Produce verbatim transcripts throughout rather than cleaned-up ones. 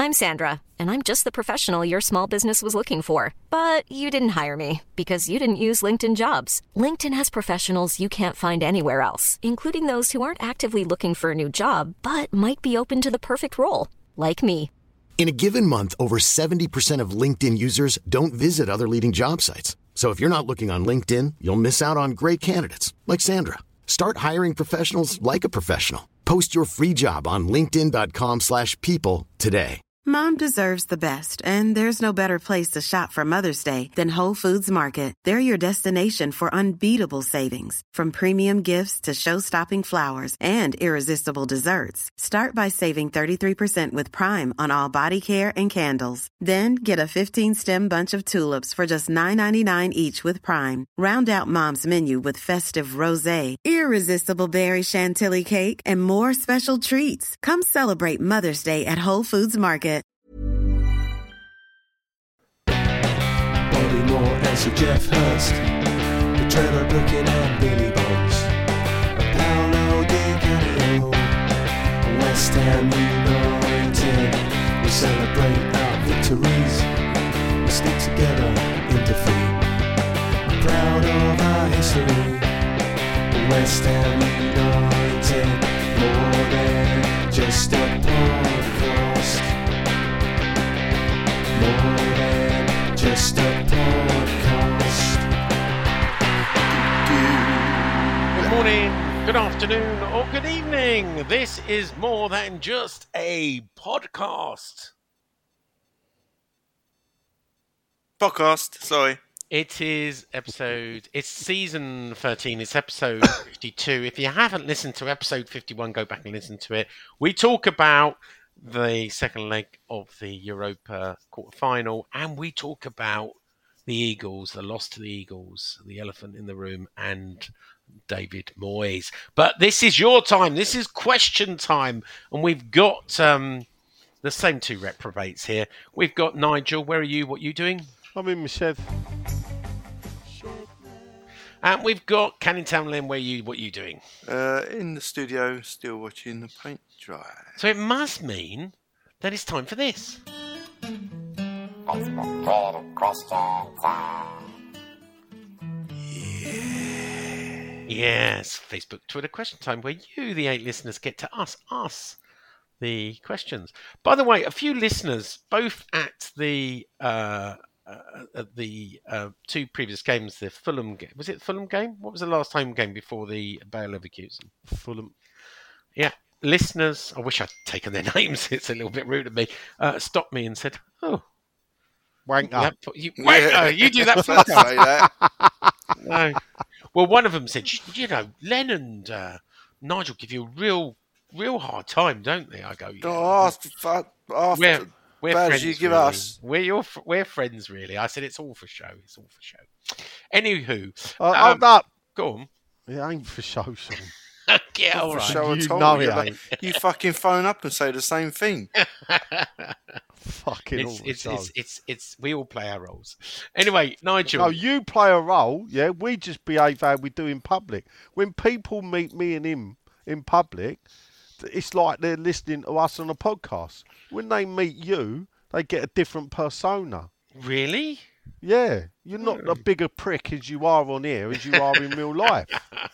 I'm Sandra, and I'm just the professional your small business was looking for. But you didn't hire me because you didn't use LinkedIn Jobs. LinkedIn has professionals you can't find anywhere else, including those who aren't actively looking for a new job, but might be open to the perfect role, like me. In a given month, over seventy percent of LinkedIn users don't visit other leading job sites. So if you're not looking on LinkedIn, you'll miss out on great candidates like Sandra. Start hiring professionals like a professional. Post your free job on linkedin dot com slash people today. Mom deserves the best, and there's no better place to shop for Mother's Day than Whole Foods Market. They're your destination for unbeatable savings, from premium gifts to show-stopping flowers and irresistible desserts. Start by saving thirty-three percent with Prime on all body care and candles. Then get a fifteen-stem bunch of tulips for just nine ninety-nine each with Prime. Round out Mom's menu with festive rosé, irresistible berry chantilly cake, and more special treats. Come celebrate Mother's Day at Whole Foods Market. Bobby Moore and Sir Jeff Hurst, the Trevor Brooking and Billy Bonds, a Paolo Di Canio, West Ham United. We celebrate our victories, we stick together in defeat. I'm proud of our history, West Ham United, more than just a podcast, more than just a podcast. Good morning, good afternoon, or good evening. This is more than just a podcast. Podcast, sorry. It is episode, it's season thirteen, it's episode fifty-two. If you haven't listened to episode fifty-one, go back and listen to it. We talk about the second leg of the Europa quarter-final, and we talk about the Eagles, the loss to the Eagles, the elephant in the room, and David Moyes. But this is your time. This is question time, and we've got um, the same two reprobates here. We've got Nigel. Where are you? What are you doing? I'm in my shed. And we've got Canning Town Lynn. Where are you? What are you doing? Uh, in the studio, still watching the paint dry. So it must mean that it's time for this. Yes, Facebook, Twitter question time, where you, the eight listeners, get to us, us, the questions. By the way, a few listeners, both at the uh, uh, at the uh, two previous games, the Fulham game. Was it the Fulham game? What was the last home game before the Bayer Leverkusen? Fulham. Yeah, listeners, I wish I'd taken their names. It's a little bit rude of me. Uh, stopped me and said, "Oh, wanker, you, wanker, you do that for Let's say that. No. Well, one of them said, you know, Len and uh, Nigel give you a real, real hard time, don't they? I go, yeah. Oh, after, after We're, we're bad friends, as you give really. us. We're your, we're friends, really. I said it's all for show. It's all for show. Anywho, Uh, um, hold up. Go on. It ain't for show, Sean. Yeah, all For right. show You at all. know You it like- ain't. You fucking phone up and say the same thing. Fucking all It's, the it's, show. it's, it's, it's, we all play our roles. Anyway, Nigel. No, you play a role, yeah? We just behave how we do in public. When people meet me and him in public, it's like they're listening to us on a podcast. When they meet you, they get a different persona. Really? Yeah, you're not a bigger prick as you are on here as you are in real life.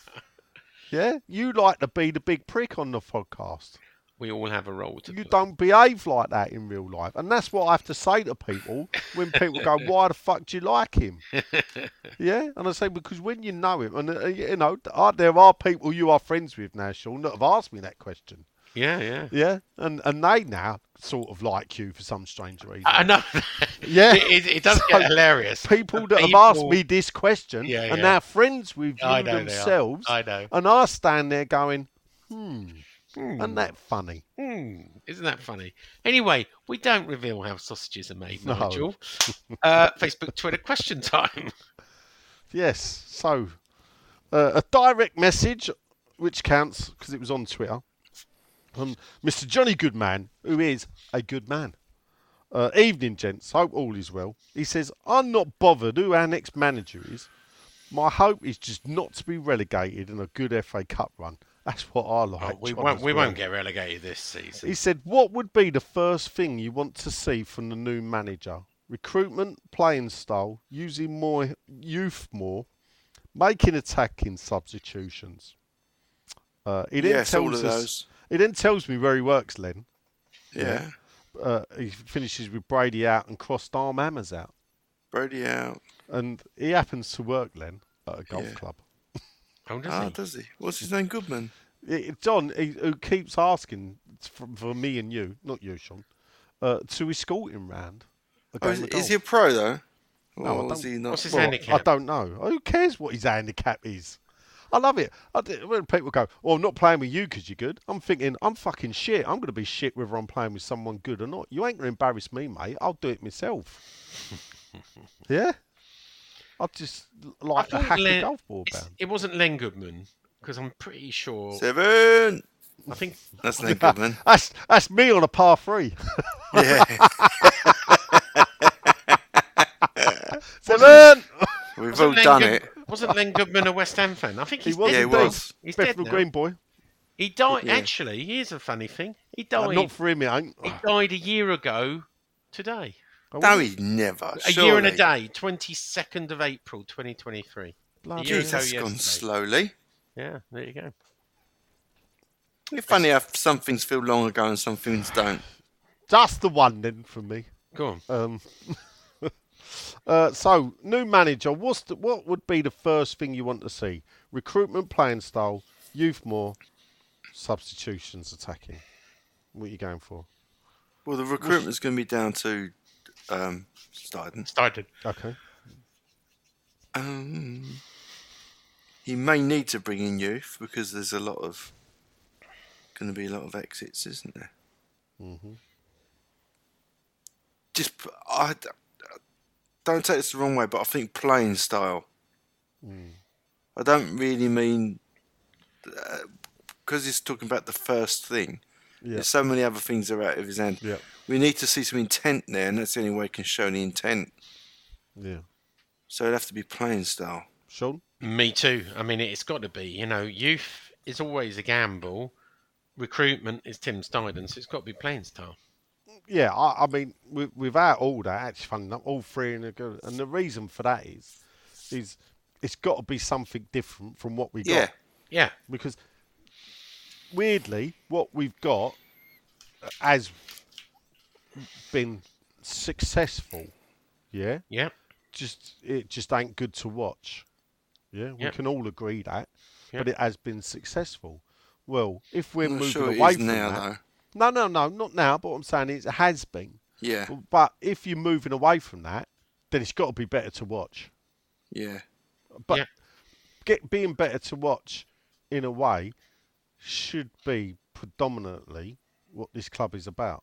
Yeah, you like to be the big prick on the podcast. We all have a role to You play. don't behave like that in real life. And that's what I have to say to people when people go, why the fuck do you like him? Yeah? And I say, because when you know him, and uh, you know, uh, there are people you are friends with now, Sean, that have asked me that question. Yeah, yeah. Yeah? And and they now sort of like you for some strange reason. I know. Yeah. It, it, it does So, get hilarious. People that People- have asked me this question Yeah, are yeah. now friends with you I know they are. themselves. I know. And I stand there going, hmm, Hmm. isn't that funny? Hmm, isn't that funny? Anyway, we don't reveal how sausages are made, No. Nigel. uh, Facebook, Twitter, question time. Yes. So, uh, a direct message, which counts because it was on Twitter, from Mister Johnny Goodman, who is a good man. Uh, evening, gents. Hope all is well. He says, I'm not bothered who our next manager is. My hope is just not to be relegated in a good F A Cup run. That's what I like. Oh, we John, won't. as We well. won't get relegated this season. He said, what would be the first thing you want to see from the new manager? Recruitment, playing style, using more youth more, making attacking substitutions. Uh, he then Yes, all tells of us. those. He then tells me where he works, Len. Yeah. Uh, he finishes with Brady out and crossed arm hammers out. Brady out. And he happens to work, Len, at a golf Yeah. club. Oh, does Ah, he? does he? What's his name? Goodman. It, John, he, who keeps asking for, for me and you, not you, Sean, uh, to escort him round. A Oh, game is, of is he golf. a pro though? No, I Or is don't- he not? What's his Well, handicap? I don't know. Who cares what his handicap is? I love it. I do, when people go, "Oh, I'm not playing with you because you're good," I'm thinking, I'm fucking shit. I'm going to be shit whether I'm playing with someone good or not. You ain't going to embarrass me, mate. I'll do it myself. Yeah? I just like to thought hack a Len- golf ball it's- down. It wasn't Len Goodman because I'm pretty sure. Seven. I think That's Len Goodman. That's that's me on a par three. Yeah. Seven. We've wasn't all Len done Good- it. Wasn't Len Goodman a West Ham fan? I think He he's was Yeah, he dead. indeed. was. He's dead Bethnal now. Green boy. He died. Yeah. Actually, here's a funny thing. He Uh, died. not for him, it ain't. He died a year ago today. No, he never. A year and a surely. day. twenty-second of April, twenty twenty-three. Bloody A year Jeez, ago that's gone yesterday. slowly. Yeah, there you go. It's funny how some things feel long ago and some things don't. Just the one then from me. Go on. Um, uh, so, new manager. What's the, what would be the first thing you want to see? Recruitment, playing style, youth more, substitutions, attacking. What are you going for? Well, the recruitment's going to be down to um, Steiden. Started. Okay. Um, he may need to bring in youth because there's a lot of going to be a lot of exits, isn't there? Mm-hmm. Just I don't take this the wrong way, but I think playing style. Mm. I don't really mean because he's talking about the first thing. Yeah. There's so many other things that are out of his hand. Yeah. We need to see some intent there, and that's the only way we can show any intent. Yeah. So it'd have to be playing style. Sean? Me too. I mean, it's got to be. You know, youth is always a gamble. Recruitment is Tim Steiden, so it's got to be playing style. Yeah, I, I mean, with, without all that, actually, funny enough, all three in a good. And the reason for that is, is it's got to be something different from what we got. Yeah. Yeah. Because weirdly, what we've got has been successful. Yeah. Yeah. Just it just ain't good to watch. Yeah, we Yep. can all agree that, Yep. but it has been successful. Well, if we're I'm not moving sure it away is from now, that, though. no, no, no, not now. But what I'm saying is it has been. Yeah. But if you're moving away from that, then it's got to be better to watch. Yeah. But Yeah. get being better to watch, in a way, should be predominantly what this club is about.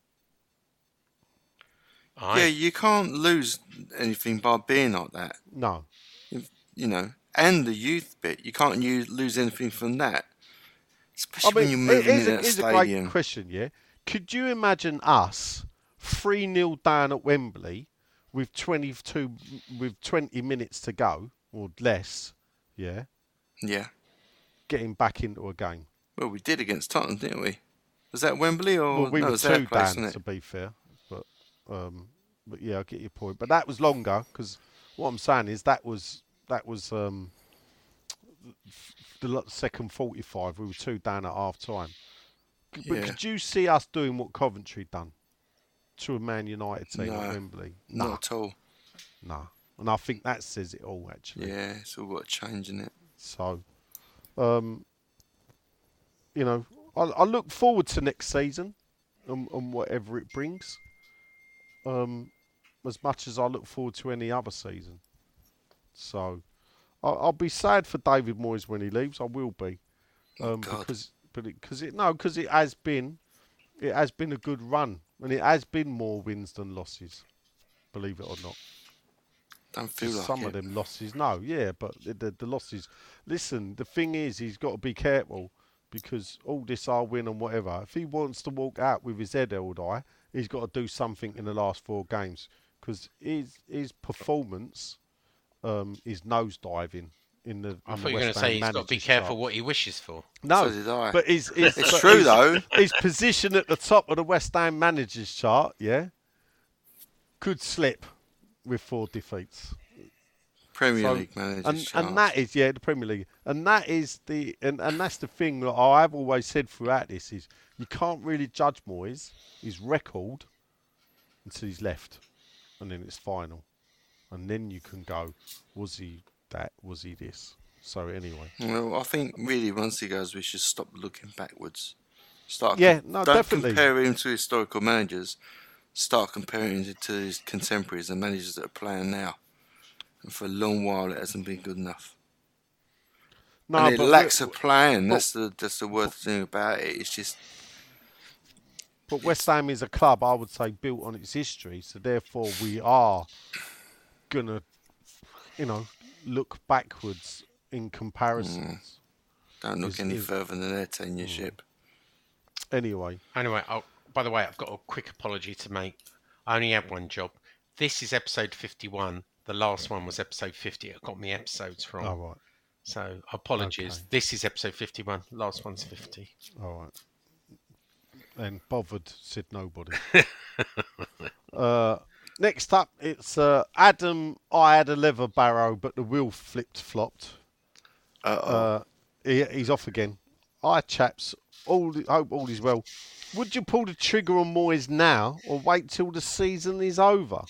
I, Yeah, you can't lose anything by being like that. No, You know, and the youth bit, you can't use, lose anything from that. Especially I when you're mean, moving here's, in a, that here's a stadium. great question. Yeah, could you imagine us three nil down at Wembley with twenty-two with twenty minutes to go or less? Yeah, Yeah. getting back into a game. Well, we did against Tottenham, didn't we? Was that Wembley or Well, we no? were It was their two place, down, wasn't to it? be fair. But, um, but yeah, I get your point. But that was longer because what I'm saying is that was that was um, the lo- second forty-five. We were two down at half time. C- But Yeah. could you see us doing what Coventry done to a Man United team No, at Wembley? Not No, at all. no. And I think that says it all, actually. Yeah, it's all got to change, isn't it? So, um, you know, I, I look forward to next season and, and whatever it brings. Um, as much as I look forward to any other season. So, I'll, I'll be sad for David Moyes when he leaves. I will be, um, God. because but because it, no, because it has been, it has been a good run, and it has been more wins than losses. Believe it or not. Don't feel like Some it. of them losses, no, yeah, but the, the, the losses. Listen, the thing is, he's got to be careful because all this I'll win and whatever. If he wants to walk out with his head held high, he's got to do something in the last four games because his his performance um, is nosediving in the. I in thought the you were going West to say Ham he's got to be managers careful chart. what he wishes for. No, So did I. but his, his, It's but true, his, though. His position at the top of the West Ham managers chart, yeah, could slip with four defeats. Premier So- League managers. And chart. and that is yeah the Premier League, and that is the and, and that's the thing that I've always said throughout this is you can't really judge Moyes his record until he's left, and then it's final, and then you can go was he that, was he this. So anyway, Well, I think really once he goes, we should stop looking backwards. Start. Yeah, com- no, don't definitely. compare him to historical managers. Start comparing him to his contemporaries and managers that are playing now. And for a long while, it hasn't been good enough. no, and it but lacks we- a plan. That's the that's the worst thing about it. It's just But West Ham is a club, I would say, built on its history. So therefore, we are gonna, you know, look backwards in comparisons. don't look Is- any is- further than their tenureship. Anyway, Anyway, oh, by the way, I've got a quick apology to make. I only have one job. This is episode fifty-one. The last one was episode fifty. It got me episodes wrong. all right, So apologies. Okay. This is episode fifty-one. Last one's fifty. all right. And bothered said nobody. uh, next up, it's uh, Adam. I had a leather barrow, but the wheel flipped flopped. Uh-oh. Uh, he, he's off again. Hi, chaps. All hope all is well. Would you pull the trigger on Moyes now, or wait till the season is over?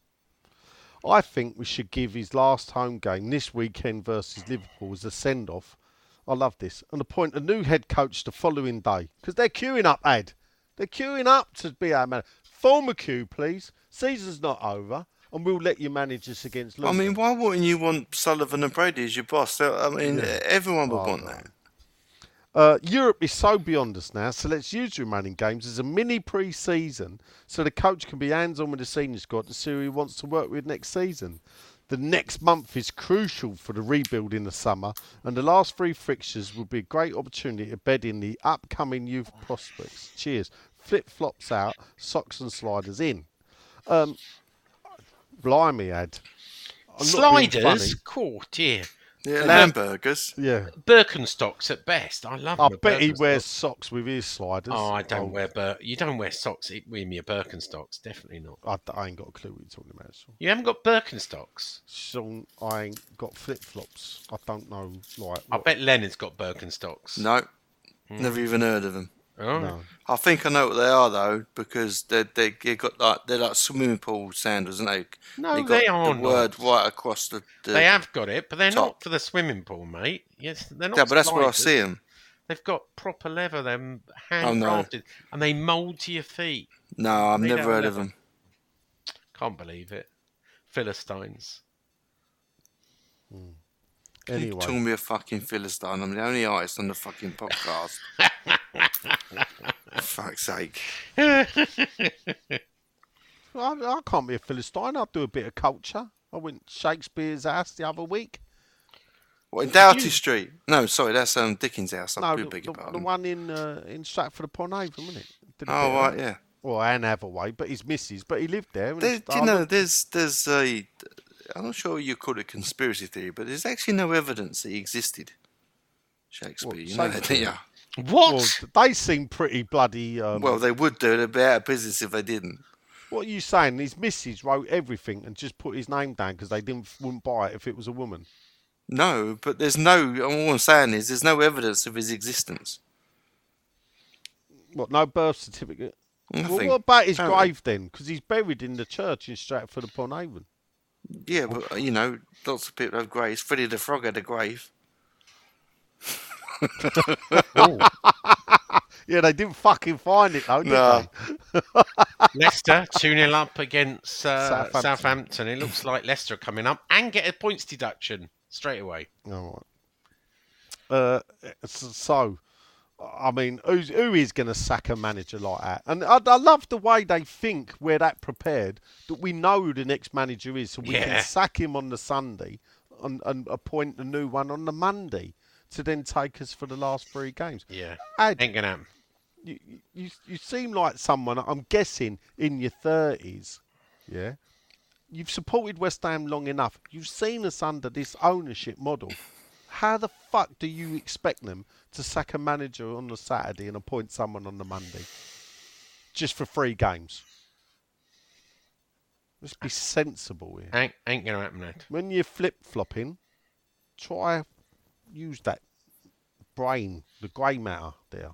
I think we should give his last home game this weekend versus Liverpool as a send-off. I love this, and appoint a new head coach the following day because they're queuing up, Ed. They're queuing up to be our man. Form a queue, please. Season's not over, and we'll let you manage us against I Luton. mean, why wouldn't you want Sullivan and Brady as your boss? I mean, Yeah. everyone would Oh, want no. that. Uh, Europe is so beyond us now, so let's use the remaining games as a mini pre-season so the coach can be hands-on with the senior squad to see who he wants to work with next season. The next month is crucial for the rebuild in the summer, and the last three fixtures will be a great opportunity to bed in the upcoming youth prospects. Cheers. Flip-flops out, socks and sliders in. Um, blimey, Ad. I'm not being funny. Sliders? Cool, dear. Yeah, Um, hamburgers. Yeah. Birkenstocks at best. I love I my bet he Birkenstocks. wears socks with his sliders. Oh, I don't wear Bir. You don't wear socks with your Birkenstocks. Definitely not. I, I ain't got a clue what you're talking about, Sean. You haven't got Birkenstocks. Sean, I ain't got flip flops. I don't know, like. I what- bet Leonard's got Birkenstocks. No, never even heard of them. Oh. No. I think I know what they are though, because they they they got like they're like swimming pool sandals, aren't they? No, got they are the not. word right across the. the They have got it, but they're top. not for the swimming pool, mate. Yes, they're not. Yeah, but that's where I sliders. see them. They've got proper leather, them Oh, no. handcrafted, and they mould to your feet. No, I've They never don't heard of leather. them. Can't believe it. Philistines. You Anyway, call me a fucking philistine. I'm the only artist on the fucking podcast. For fuck's sake. I, I can't be a Philistine. I'll do a bit of culture. I went to Shakespeare's house the other week. What, in Doughty Street? No, sorry, that's um, Dickens' house. I No, do the, beg your the, the pardon. one in uh, in Stratford upon Avon, wasn't it? Did a Oh, bit of right, that. yeah. Well, Anne Hathaway, but his missus, but he lived there. and There, it's- do you I know, looked- there's, there's a, I'm not sure you call it conspiracy theory, but there's actually no evidence that he existed. Shakespeare, What, you know that, don't you? Shakespeare? What? Well, they seem pretty bloody. Um, Well, they would do. They'd be out of business if they didn't. what are you saying? His missus wrote everything and just put his name down because they didn't wouldn't buy it if it was a woman. No, but there's no, all I'm saying is there's no evidence of his existence. What? No birth certificate. Well, Nothing. what about his Apparently. grave then? Because he's buried in the church in Stratford upon Avon. Yeah, but, uh, you know, lots of people have graves. Freddie the Frog had a grave. Yeah, they didn't fucking find it though, did No. they? Leicester two nil up against uh, Southampton. Southampton. It looks like Leicester are coming up and get a points deduction straight away. All right. Uh, so, I mean, who's, who is going to sack a manager like that? And I, I love the way they think we're that prepared that we know who the next manager is, so we Yeah. can sack him on the Sunday and, and appoint a new one on the Monday to then take us for the last three games. Yeah, Ad, ain't gonna happen. you, you, you seem like someone, I'm guessing, in your thirties, yeah? You've supported West Ham long enough. You've seen us under this ownership model. How the fuck do you expect them to sack a manager on the Saturday and appoint someone on the Monday? Just for three games. Let's be sensible here. Ain't, ain't going to happen, Ned. When you're flip-flopping, try use that brain, the grey matter there.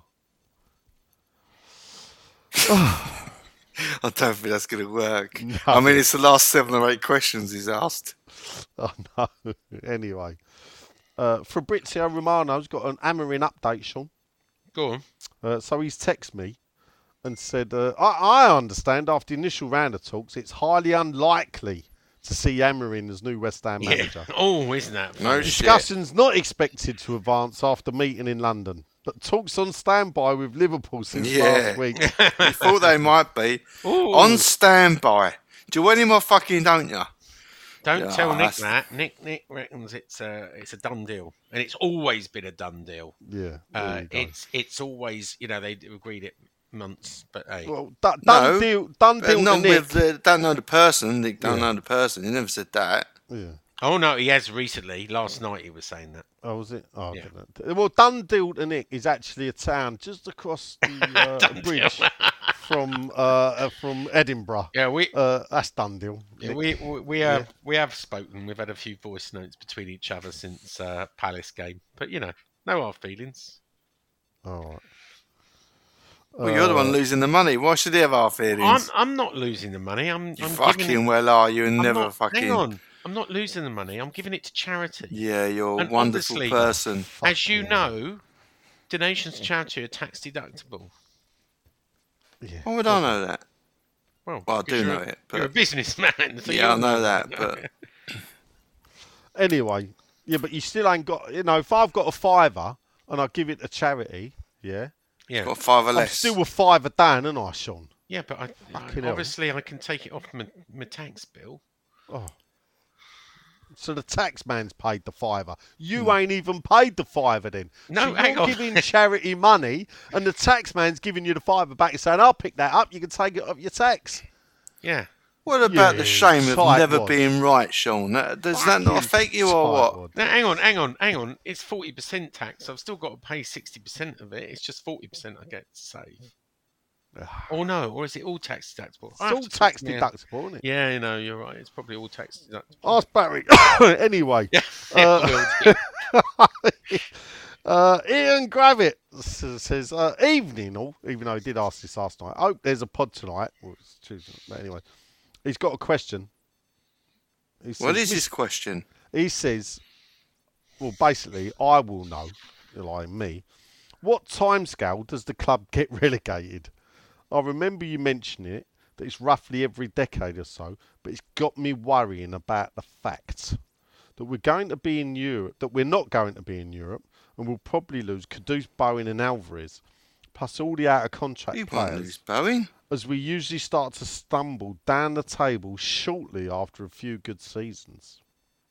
I don't think that's going to work. No. I mean, it's the last seven or eight questions he's asked. Oh, no. Anyway. Uh, Fabrizio Romano's got an Amorim update, Sean. Go on. Uh, so he's texted me and said, uh, I, I understand after the initial round of talks, it's highly unlikely to see Amorim as new West Ham manager. Yeah. Oh, isn't that No funny? shit. Discussions not expected to advance after meeting in London, but talks on standby with Liverpool since Yeah. last week. You thought they might be. Ooh. On standby. Do you any more fucking, don't you? Don't Yeah, tell Nick that's- that. Nick Nick reckons it's a it's a done deal, and it's always been a done deal. Yeah, there Uh, you go. it's it's always, you know, they agreed it months, but hey, Well, done, No, done deal, done But deal not to Nick. with the, don't know the person. Nick don't Yeah. know the person. He never said that. Yeah. oh no, he has recently. Last night he was saying that. Oh, was it? Oh, Yeah. I don't know. Well, Dundee to Nick is actually a town just across the uh, Dundee. bridge from uh, uh, from Edinburgh. Yeah, we Uh, that's Dundee. yeah, we we, we have we have spoken. We've had a few voice notes between each other since uh, Palace game, but you know, no hard feelings. All right. Well, you're the one losing the money. Why should he have our I'm feelings? I'm not losing the money. I'm You I'm fucking giving it, well are you and I'm never not, fucking... Hang on, I'm not losing the money. I'm giving it to charity. Yeah, you're a And wonderful obviously- person. As you know, donations to charity are tax deductible. Yeah. Why would I know that? Well, Well, I because do you're know a- it, You're a but- businessman. So Yeah, I you'll know that, but... Anyway, yeah, but you still ain't got. You know, if I've got a fiver and I give it to charity, yeah, Yeah, Got five or I'm less. still a fiver down, aren't I, Sean? yeah, but I, Fucking I, hell. obviously I can take it off my, my tax bill. Oh. So the tax man's paid the fiver. You Hmm. ain't even paid the fiver then. No, so hang you're on. giving charity money and the tax man's giving you the fiver back and saying, I'll pick that up, you can take it off your tax. Yeah, What about Yeah, the shame of tight never wad. being right, Sean? That, does that not affect you or what? Tightwad. now hang on, hang on, hang on. It's forty percent tax. I've still got to pay sixty percent of it. It's just forty percent I get to save. Or no, or is it all tax deductible? It's I have all to talk tax to my- deductible, isn't it? Yeah, you know, you're right. It's probably all tax deductible. Ask Barry. Anyway. Yeah, Uh, it will do. Uh, Ian Gravitt s- says, uh, evening, all, even though he did ask this last night. I hope there's a pod tonight. Well, it's Tuesday, but anyway, he's got a question. He What says, is his question? He says, well, basically, I will know, like me, what timescale does the club get relegated? I remember you mentioning it, that it's roughly every decade or so, but it's got me worrying about the fact that we're going to be in Europe, that we're not going to be in Europe, and we'll probably lose Kudus, Bowen and Alvarez, plus all the out-of-contract You won't players, lose Bowen. as we usually start to stumble down the table shortly after a few good seasons.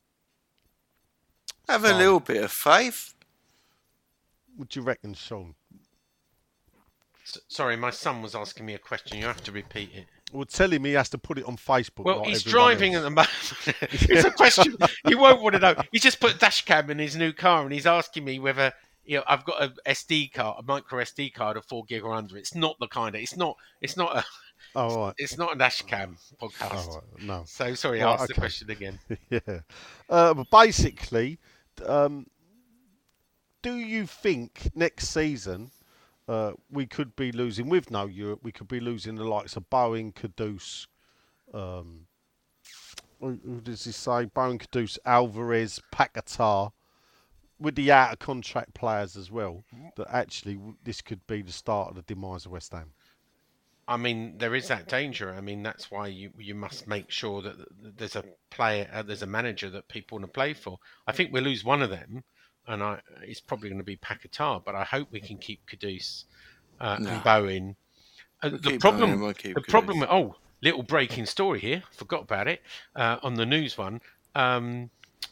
Have a So- little bit of faith. What do you reckon, Sean? S- Sorry, my son was asking me a question. You have to repeat it. Well, tell him he has to put it on Facebook. Well, like he's everyone driving at else. the moment. It's a question you won't want to know. He just put a dash cam in his new car, and he's asking me whether you know I've got a S D card, a micro S D card of four gig or under. It's not the kind of. It's not. It's not a. Oh, right. It's not a dash cam podcast. Oh, right. No. So sorry, Right, ask the okay. question again. Yeah. Uh, but basically, um, do you think next season uh, we could be losing, with no Europe, we could be losing the likes of Bowen, Kudus, um, who who does he say? Bowen, Kudus, Alvarez, Paquetá, with the out-of-contract players as well, that actually w- this could be the start of the demise of West Ham? I mean, there is that danger. I mean, that's why you you must make sure that there's a player, uh, there's a manager that people want to play for. I think we'll lose one of them, and I it's probably going to be Paquetá, but I hope we can keep Kudus uh, No. and Bowen. Uh, We'll the keep problem, Bowen, we'll keep the Kudus. problem. Oh, little breaking story here. Forgot about it uh, on the news one. Um,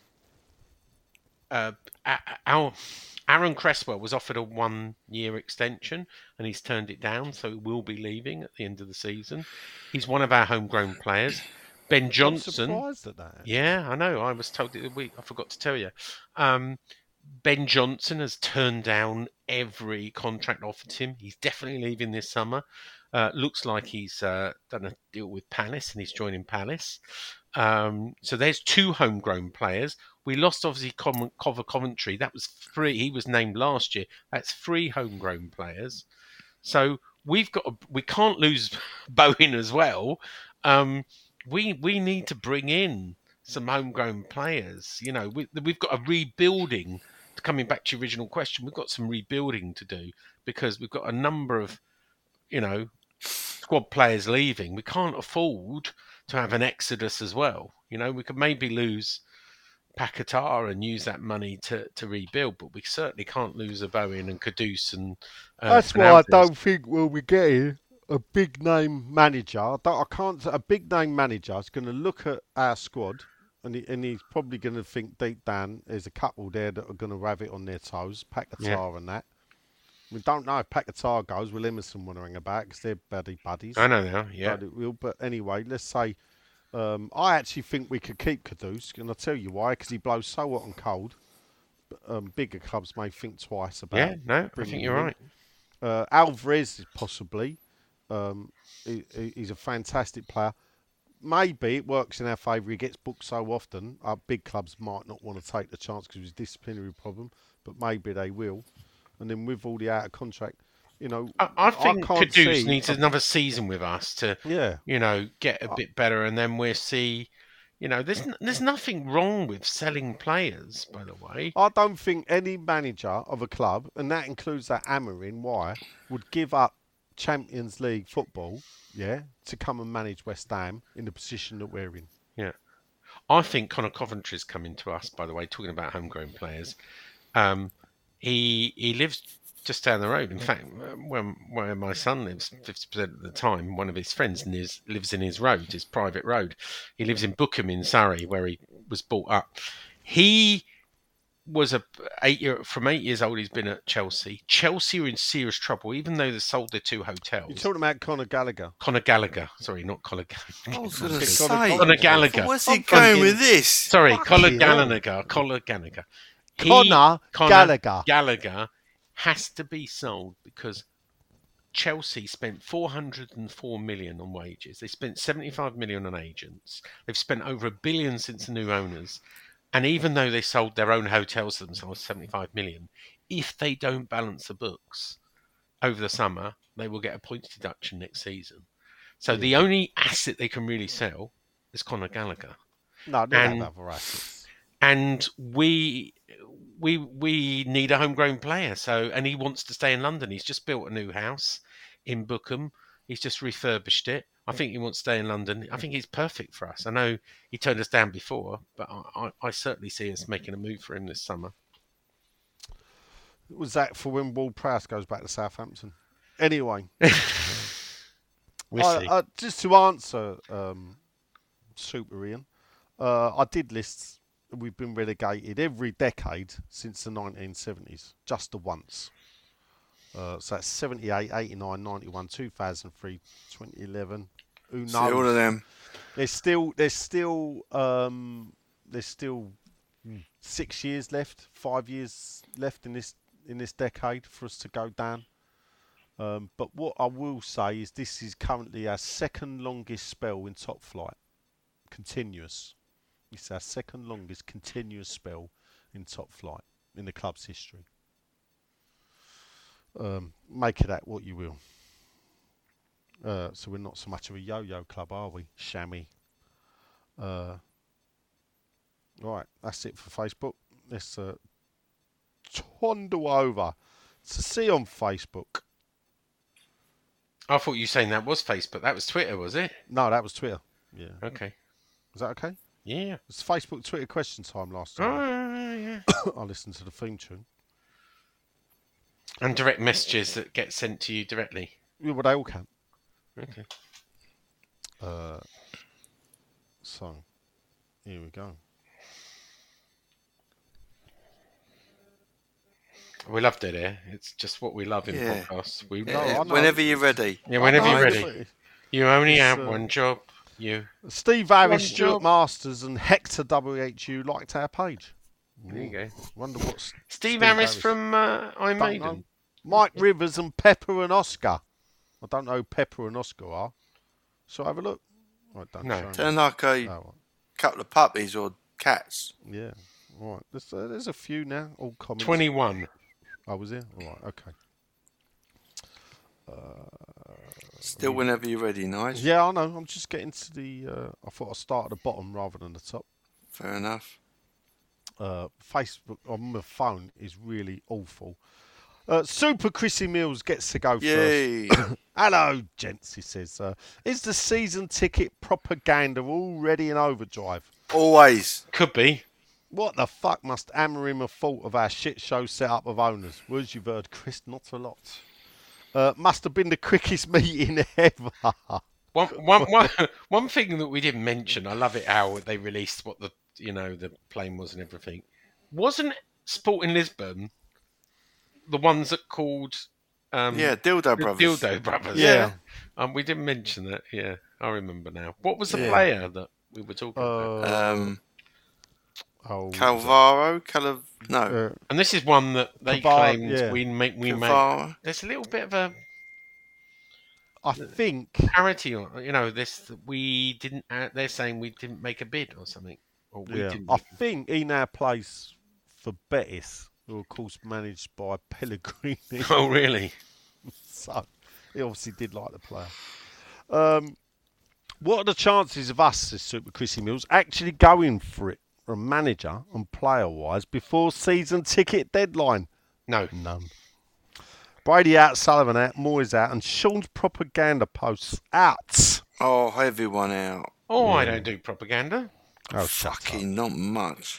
uh, a- our Aaron Cresswell was offered a one-year extension, and he's turned it down, so he will be leaving at the end of the season. He's one of our homegrown players. Ben I'm Johnson. surprised at that. Yeah, I know. I was told it a week. I forgot to tell you. Um, Ben Johnson has turned down every contract offered him. He's definitely leaving this summer. Uh, looks like he's uh, done a deal with Palace and he's joining Palace. Um, so there's two homegrown players. We lost obviously Com- Cover Coventry. That was three. He was named last year. That's three homegrown players. So we've got a, we can't lose Bowen as well. Um, we we need to bring in some homegrown players. You know, we, we've got a rebuilding. Coming back to your original question, we've got some rebuilding to do because we've got a number of, you know, squad players leaving. We can't afford to have an exodus as well. You know, we could maybe lose Paquetá and use that money to, to rebuild, but we certainly can't lose a Bowen and Kudus and. Uh, That's why I don't think we'll be getting a big name manager. I, don't, I can't. A big name manager is going to look at our squad. And, he, and he's probably going to think deep down there's a couple there that are going to have it on their toes, Paquetá yeah. and that. We don't know if Paquetá goes, will Emerson want to ring about because they're buddy buddies. I know they are, yeah. But, it will, but anyway, let's say um, I actually think we could keep Kudus, and I'll tell you why, because he blows so hot and cold. Um, bigger clubs may think twice about Yeah, no, I think you're him. right. Uh, Alvarez, possibly. Um, he, he's a fantastic player. Maybe it works in our favour. He gets booked so often. Our big clubs might not want to take the chance because of his disciplinary problem, but maybe they will. And then with all the out of contract, you know, I, I think I Kudus needs another season with us to, yeah. you know, get a bit better, and then we'll see. You know, there's there's nothing wrong with selling players, by the way. I don't think any manager of a club, and that includes that Amorim, why would give up Champions League football, yeah, to come and manage West Ham in the position that we're in. Yeah. I think Conor Coventry's coming to us, by the way, talking about homegrown players. Um, he he lives just down the road. In fact, where, where my son lives, fifty percent of the time, one of his friends lives, lives in his road, his private road. He lives in Bookham in Surrey, where he was brought up. He was a eight year from eight years old. He's been at Chelsea. Chelsea are in serious trouble, even though they sold their two hotels. You're talking about Conor Gallagher. Conor Gallagher, sorry, not Conor Gallagher. I was going to Conor- say, Conor- Conor Gallagher. where's he I'm going thinking- with this? Sorry, Conor Fucking hell. Gallagher. Conor Gallagher. He- Conor Conor Gallagher. Gallagher has to be sold because Chelsea spent four hundred four million on wages. They spent seventy-five million on agents. They've spent over a billion since the new owners. And even though they sold their own hotels to themselves, seventy-five million, if they don't balance the books over the summer, they will get a points deduction next season. So yeah. the only asset they can really sell is Conor Gallagher. No, they and, have other assets. And we we we need a homegrown player. So and he wants to stay in London. He's just built a new house in Bookham. He's just refurbished it. I think he wants to stay in London. I think he's perfect for us. I know he turned us down before, but I, I, I certainly see us making a move for him this summer. Was that for when Ward-Prowse goes back to Southampton? Anyway, we'll I, see. I, just to answer um, Super Ian, uh, I did list we've been relegated every decade since the nineteen seventies, just the once. Uh, so that's seventy-eight, eighty-nine, ninety-one, two thousand three, twenty eleven. Who knows? See all of them. There's still, there's still, um, there's still six years left, five years left in this in this decade for us to go down. Um, but what I will say is this is currently our second longest spell in top flight, continuous. It's our second longest continuous spell in top flight in the club's history. Um, make of that what you will. Uh, so we're not so much of a yo-yo club, are we? Chamois. Uh, right, that's it for Facebook. Let's uh, tondo over to see on Facebook. I thought you were saying that was Facebook. That was Twitter, was it? No, that was Twitter. Yeah. Okay. Is that okay? Yeah. It was Facebook Twitter question time last time. Oh, yeah. I listened to the theme tune. And direct messages that get sent to you directly. Yeah, well, they all can. Okay. Uh, so, here we go. We love Dead Air. It's just what we love in Yeah. podcasts. We Yeah, I know. whenever you're ready. Yeah, whenever I you're know, ready. You only It's, have uh, one job. You. Steve Harris, One Stuart job. Masters, and Hector W H U liked our page. There you go. Wonder what S- Steve Harris from uh, Iron Don't Maiden. know. Mike Rivers and Pepper and Oscar. I don't know who Pepper and Oscar are. Shall I have a look? Oh, it don't No. show me. Sound like a Oh, right. couple of puppies or cats. Yeah. All right. There's, uh, there's a few now. All comments. twenty-one. Oh, was there? All right. Okay. Still whenever you're ready, nice. Yeah, I know. I'm just getting to the. Uh, I thought I'd start at the bottom rather than the top. Fair enough. Uh, Facebook on my phone is really awful. Uh, Super Chrissy Mills gets to go Yay. first. Hello, gents, he says. Uh, is the season ticket propaganda already in overdrive? Always. Could be. What the fuck must Amorim have thought of our shit show setup of owners? Words you've heard, Chris, not a lot. Uh, must have been the quickest meeting ever. One, one, one, one thing that we didn't mention, I love it how they released what the you know the plane was and everything. Wasn't Sporting Lisbon the ones that called um, Yeah, Dildo the Brothers. Dildo Brothers? Yeah. Um, we didn't mention that. Yeah, I remember now. What was the Yeah. player that we were talking about? Uh, Um, oh, Calvaro, Calav... No. uh, And this is one that they Cavar- claimed yeah. we make we make. Calvaro. There's a little bit of a I think. parity on, you know, this we didn't. Uh, they're saying we didn't make a bid or something, or we Yeah, didn't. I think he now plays for Betis, who are of course managed by Pellegrini. Oh, really? So he obviously did like the player. Um, what are the chances of us, says Super Chrissy Mills, actually going for it from manager and player wise before season ticket deadline? No. None. Brady out, Sullivan out, Moyes out, and Sean's propaganda posts out. Oh, everyone out. Oh, I don't do propaganda. Oh, shut up. Fucking not much.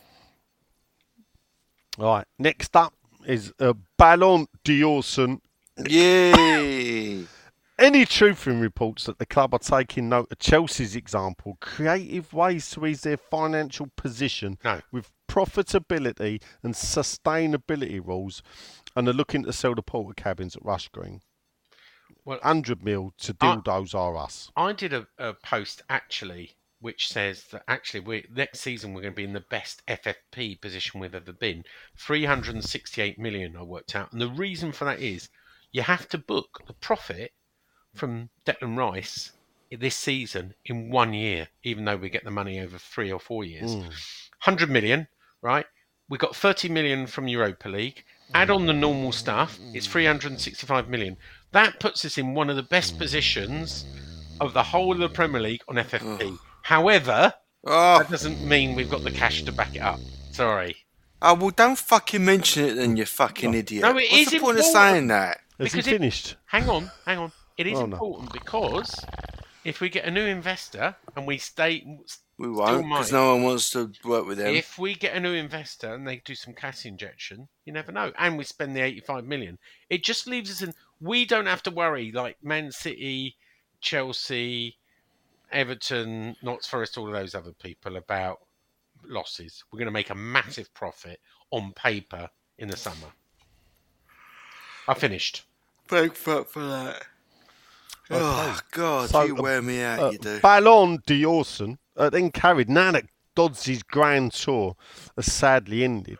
All right, next up is uh, Ballon d'Orson. Yay! Any truth in reports that the club are taking note of Chelsea's example, creative ways to ease their financial position No. with profitability and sustainability rules, and are looking to sell the porter cabins at Rush Green? Well, one hundred mil to I- dildos are us. I did a, a post actually which says that actually we next season we're going to be in the best F F P position we've ever been. three hundred sixty-eight million I worked out, and the reason for that is you have to book the profit from Declan Rice this season in one year, even though we get the money over three or four years. one hundred million, right? We got thirty million from Europa League. Add on the normal stuff, it's three hundred sixty-five million. That puts us in one of the best positions of the whole of the Premier League on F F P. However, Oh, that doesn't mean we've got the cash to back it up. Sorry. oh, well, don't fucking mention it then, you fucking idiot. No, it What's is the point of important. saying that? Has he because it- finished? Hang on, hang on. It is Oh, no. important because if we get a new investor and we stay, We still won't, might. because no one wants to work with them. If we get a new investor and they do some cash injection, you never know. And we spend the eighty-five million. It just leaves us in. We don't have to worry like Man City, Chelsea, Everton, Notts Forest, all of those other people about losses. We're going to make a massive profit on paper in the summer. I finished. Thank fuck for that. Oh, God, So, you uh, wear me out, Uh, you do. Ballon d'Orson uh, then carried, now that Dodds' grand tour has sadly ended,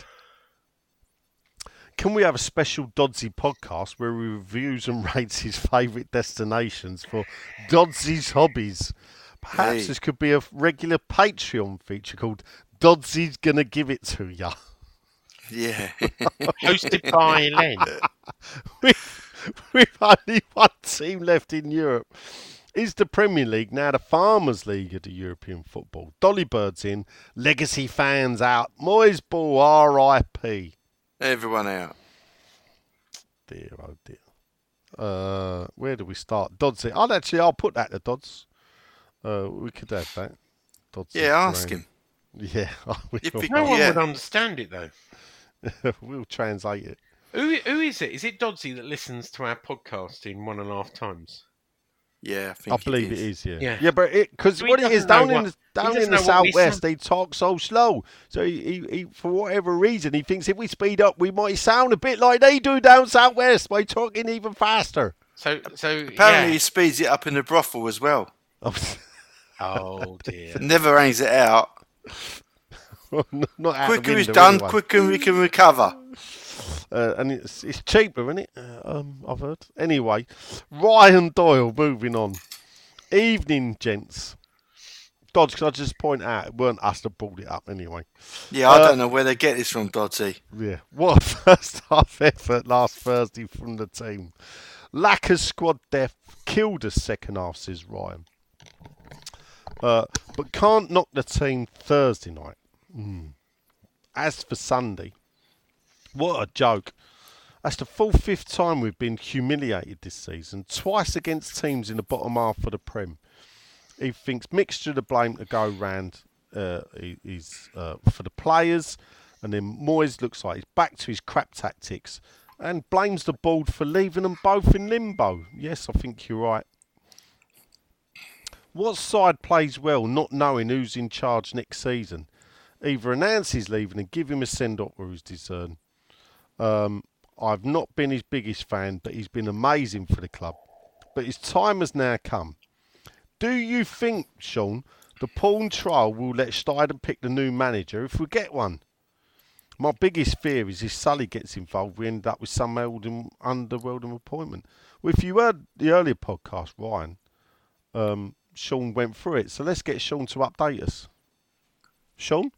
can we have a special Doddsy podcast where he reviews and rates his favourite destinations for Dodds' hobbies? Perhaps Hey. this could be a regular Patreon feature called Doddsy's Gonna Give It To Ya. Yeah. Hosted by Len. with, with only one team left in Europe. Is the Premier League now the Farmers' League of the European football? Dolly Bird's in, legacy fans out, Moyes Ball R I P. Everyone out. Dear, oh dear. Uh, where do we start? Dodds. I'll actually, I'll put that to Dodds. Uh, we could have that. Dodds. Yeah, ask him. Yeah, I If will. he- No one Yeah. would understand it though. We'll translate it. Who who is it? Is it Dodsy that listens to our podcast in one and a half times? Yeah, I I think believe it is, yeah. Yeah. Yeah, but because So he what it is doesn't know down in what- the, he down doesn't in the know what we southwest, sound- they talk so slow. So he, he, he, for whatever reason, he thinks if we speed up, we might sound a bit like they do down southwest by talking even faster. So so Apparently yeah. he speeds it up in the brothel as well. Oh dear. Never hangs it out. Not out Quicker the it's window done, anyway. quicker we can recover. Uh, and it's it's cheaper, isn't it? Uh, um, I've heard. Anyway, Ryan Doyle. Moving on. Evening, gents. Dodge, can I just point out it weren't us that brought it up anyway. Yeah, I Uh, don't know where they get this from, Dodgy. Yeah. What a first half effort last Thursday from the team. Lack of squad depth killed us second half, says Ryan. Uh, but can't knock the team Thursday night. Mm. As for Sunday, what a joke. That's the full fifth time we've been humiliated this season. Twice against teams in the bottom half of the Prem. He thinks mixture of the blame to go round uh, is uh, for the players. And then Moyes looks like he's back to his crap tactics and blames the board for leaving them both in limbo. Yes, I think you're right. What side plays well not knowing who's in charge next season? Either announce he's leaving and give him a send-off where he's deserved. Um, I've not been his biggest fan, but he's been amazing for the club. But his time has now come. Do you think, Sean, the pawn trial will let Steidten pick the new manager if we get one? My biggest fear is if Sully gets involved, we end up with some Oldham, underwhelming appointment. Well, if you heard the earlier podcast, Ryan, um, Sean went through it. So let's get Sean to update us. Sean?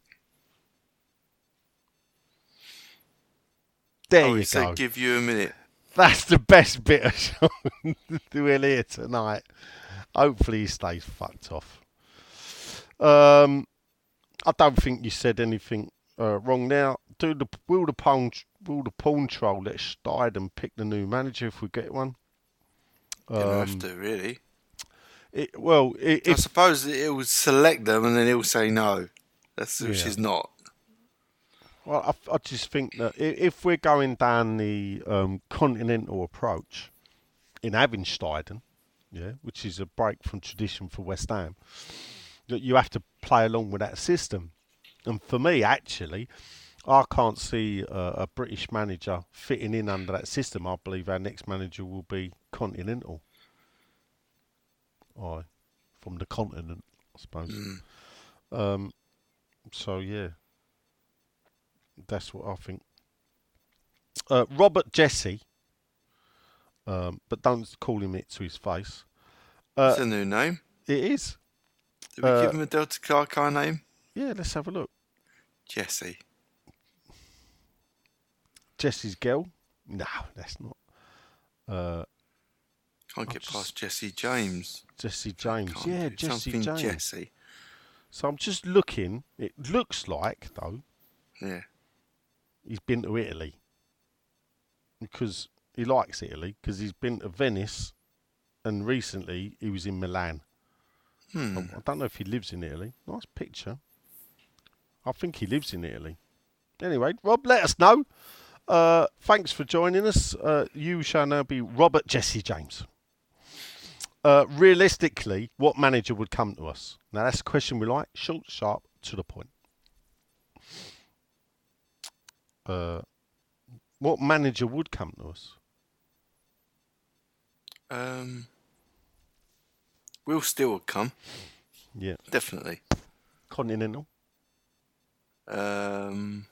There Oh, you he said go. give you a minute. That's the best bit of Sean we'll hear tonight. Hopefully he stays fucked off. Um, I don't think you said anything uh, wrong now. Do the will the pawn will the pawn troll let Steidten pick the new manager if we get one? You don't Um, have to, really. It, well, i- I if suppose it will select them and then he'll say no. That's which Yeah. is not. well, I, I just think that i- if we're going down the um, continental approach in having Steidten, yeah, which is a break from tradition for West Ham, that you have to play along with that system. And for me, actually, I can't see a, a British manager fitting in under that system. I believe our next manager will be continental. Aye, from the continent, I suppose. Um, so, yeah. That's what I think. Uh, Robert Jesse, um, but don't call him it to his face. Uh, It's a new name. it is. Did we uh, give him a Delta Car car name? Yeah, let's have a look. Jesse. Jesse's girl? No, that's not. Uh, Can't I'll get just- past Jesse James. Jesse James. Can't Yeah, do Jesse something James. Jesse. So I'm just looking. It looks like, though, Yeah. he's been to Italy. Because he likes Italy, because he's been to Venice, and recently he was in Milan. Hmm. I don't know if he lives in Italy. Nice picture. I think he lives in Italy. Anyway, Rob, let us know. Uh, thanks for joining us. Uh, you shall now be Robert Jesse James. Uh, realistically, what manager would come to us? Now, that's a question we like. Short, sharp, to the point. Uh, what manager would come to us? Um. Will Steele would come. Yeah. Definitely. Continental. Um.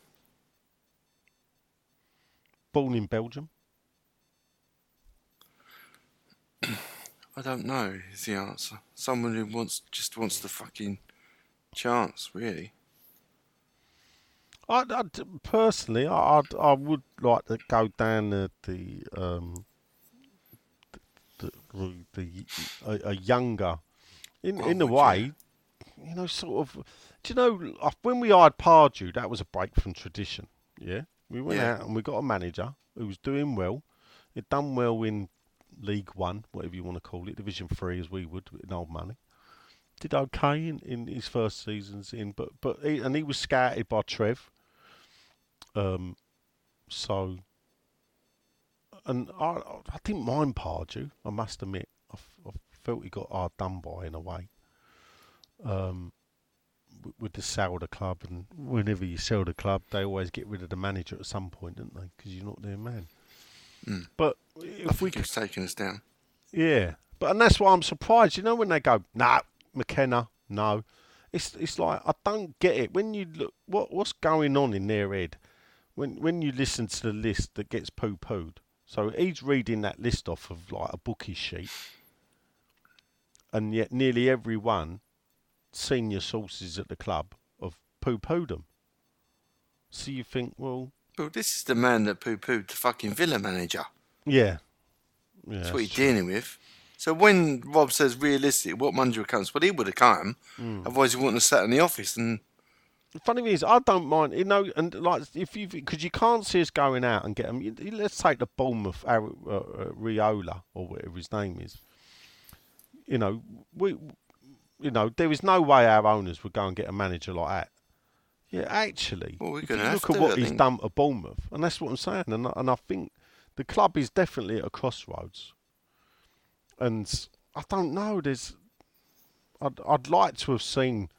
Born in Belgium. I don't know is the answer. Someone who wants just wants the fucking chance, really. I, I personally, I I'd, I would like to go down the, the um the, the, the a, a younger in Oh, in a would way, you know, sort of. Do you know uh, when we hired Pardew, that was a break from tradition. Yeah, we went Yeah. out and we got a manager who was doing well. He'd done well in League One, whatever you want to call it, Division Three, as we would in old money. Did okay in, in his first seasons in, but but he, and he was scouted by Trev. Um, so, and I I didn't mind Pardew, I must admit. I, f- I felt he got hard done by in a way. Um, w- with the sell the club, and whenever you sell the club, they always get rid of the manager at some point, don't they? Because you're not their man. Mm. But I if we think it's taken us down. yeah, but and that's why I'm surprised. You know when they go, nah, McKenna, no. It's it's like I don't get it when you look what what's going on in their head when when you listen to the list that gets poo pooed. So he's reading that list off of like a bookie sheet, and yet nearly every one, senior sources at the club, have poo pooed them. So you think, well, Well, this is the man that poo pooed the fucking Villa manager. yeah, yeah That's what he's true. dealing with. So when Rob says realistic, what manager comes? Well, he would have come. Mm. Otherwise, he wouldn't have sat in the office. And The funny thing is, I don't mind, you know, and like if you because you can't see us going out and get them. You, let's take the Bournemouth uh, uh, Riola or whatever his name is. You know, we, you know, there is no way our owners would go and get a manager like that. Yeah, actually, Well, we're if gonna you have look at to, what I he's think. done at Bournemouth, and that's what I'm saying, and I- and I think the club is definitely at a crossroads. And I don't know. There's, I'd I'd like to have seen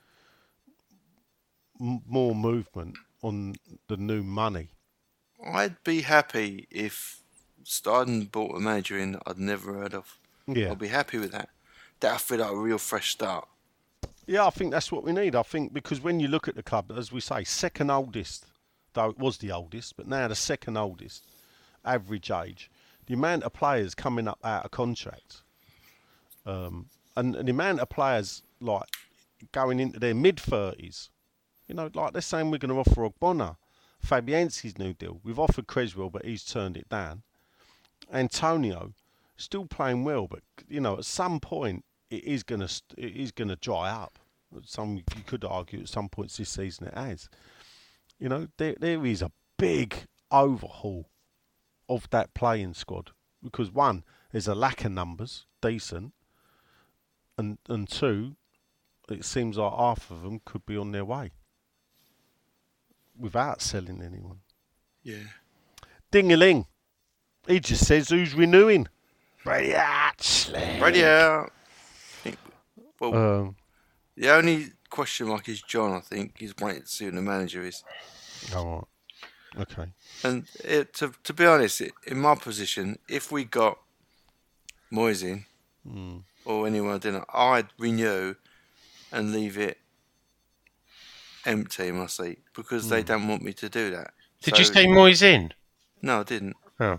m- more movement on the new money. I'd be happy if Stardom bought a manager in that I'd never heard of. Yeah, I'd be happy with that. That'd feel like a real fresh start. yeah. I think that's what we need. I think because when you look at the club, as we say, second oldest, though it was the oldest, but now the second oldest average age. The amount of players coming up out of contract, um, and, and the amount of players like going into their mid thirties. You know, like they're saying we're going to offer Ogbonna, Fabianski's new deal. We've offered Creswell, but he's turned it down. Antonio, still playing well, but you know, at some point it is going to it is going to dry up. Some you could argue at some points this season it has. You know, there there is a big overhaul of that playing squad because one, there's a lack of numbers, decent, and and two, it seems like half of them could be on their way without selling anyone. Yeah. Ding-a-ling. He just says who's renewing. Brady Hatchley. Ready out. Well, Um, the only question mark is John, I think. He's waiting to see who the manager is. all right. Okay. And it, to to be honest, it, in my position, if we got Moyes in Mm. or anyone I didn't, I'd renew and leave it empty in my seat because they don't want me to do that. Did So- you say Moyes in? No, I didn't. Oh.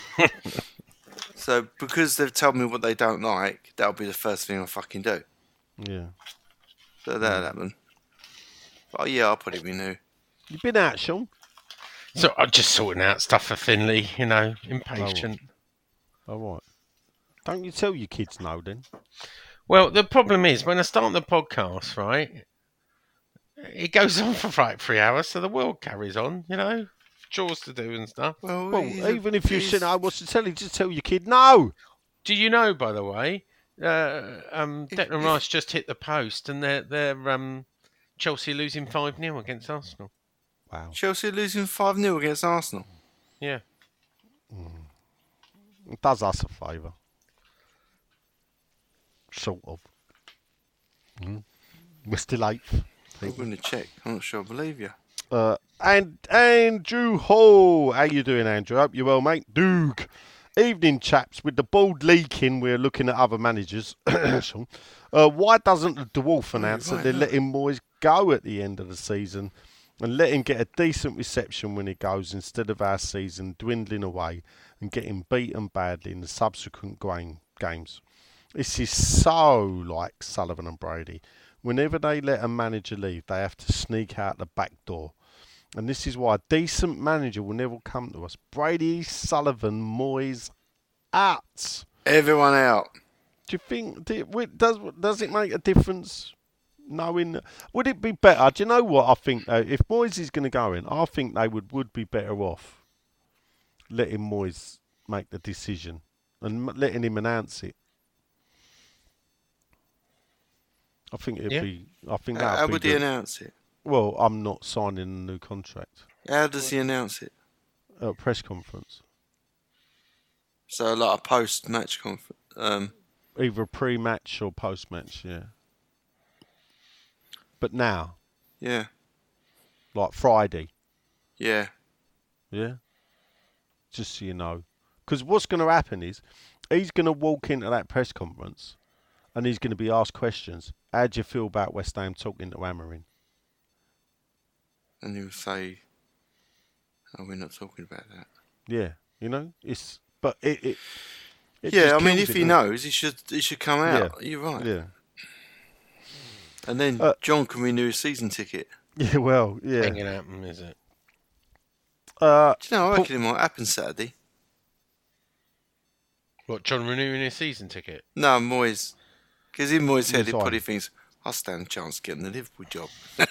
So because they've told me what they don't like, that'll be the first thing I fucking do. Yeah. So that'll happen. But yeah, I'll probably renew. You been out, Sean? So I'm just sorting out stuff for Finley, you know, impatient. All right. Don't you tell your kids no then? Well, the problem is when I start the podcast, right, it goes on for like three hours, so the world carries on, you know, chores to do and stuff. Well, Well, he's a- even if you he's- sit I watch the telly, just tell your kid no. Do you know, by the way, uh, um, If- Declan if- Rice just hit the post, and they're they're um, Chelsea losing five nil against Arsenal. Wow. Chelsea losing five nil against Arsenal. Yeah. It does us a favour. Sort of. Mm. We're still eighth. I'm going to check. I'm not sure I believe you. Uh, and Andrew Hall. How you doing, Andrew? Hope you're well, mate. Doog. Evening, chaps. With the bald leaking, we're looking at other managers. Sean. uh, why doesn't the Dwarf announce that right, they're yeah. letting Moyes go at the end of the season and let him get a decent reception when he goes instead of our season dwindling away and getting beaten badly in the subsequent game, games? This is so like Sullivan and Brady. Whenever they let a manager leave, they have to sneak out the back door. And this is why a decent manager will never come to us. Brady, Sullivan, Moyes, out. Everyone out. Do you think, do you- does, does it make a difference knowing, would it be better? Do you know what I think though? If Moyes is going to go in, I think they would, would be better off letting Moyes make the decision and m- letting him announce it. I think it'd Yeah. be, I think How, that how would would be he good. announce it? Well, I'm not signing a new contract How does he announce it? at a press conference. So like a post-match conference. Um, Either pre-match or post-match, yeah. But now, yeah, like Friday, yeah. yeah? Just so you know. Because what's going to happen is, he's going to walk into that press conference and he's going to be asked questions. How do you feel about West Ham talking to Amorim? And he'll say, "Oh, we're not talking about that." Yeah, you know, it's but it. it, it yeah, just I mean, kills if it, he doesn't knows, he should he should come out. Yeah. You're right. Yeah. And then Uh, John can renew a season ticket. Yeah, well, yeah. Ain't gonna happen, is it? Uh, Do you know, I reckon it might happen Saturday. What, John renewing his season ticket? No, Moyes. Because in Moyes' head, he Moyes probably on. thinks, I'll stand a chance of getting the Liverpool job.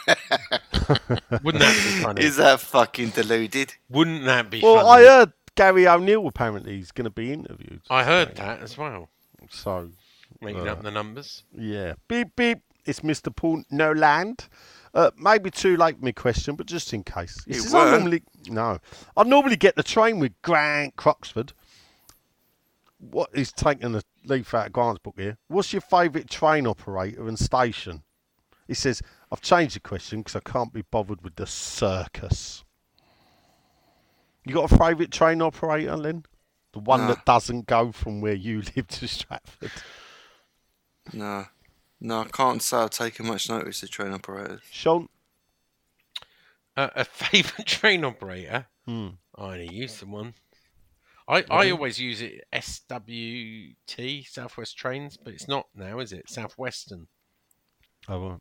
Wouldn't that be funny? Is that fucking deluded? Wouldn't that be well, funny? I heard Gary O'Neill apparently is going to be interviewed. I heard that as well. So, Making Uh, up the numbers. yeah. Beep, beep. It's Mister Paul Noland. Uh, maybe too late, my question, but just in case. He You says, I weren't. normally no, I normally get the train with Grant Croxford. What he's taking a leaf out of Grant's book here. What's your favourite train operator and station? He says, I've changed the question because I can't be bothered with the circus. You got a favourite train operator, Lynn? The one No. that doesn't go from where you live to Stratford. No. No, I can't say I've taken much notice of train operators. Sean? Uh, a favourite train operator? Hmm. I only use the one. I, I always use it S W T, Southwest Trains, but it's not now, is it? Southwestern. I won't.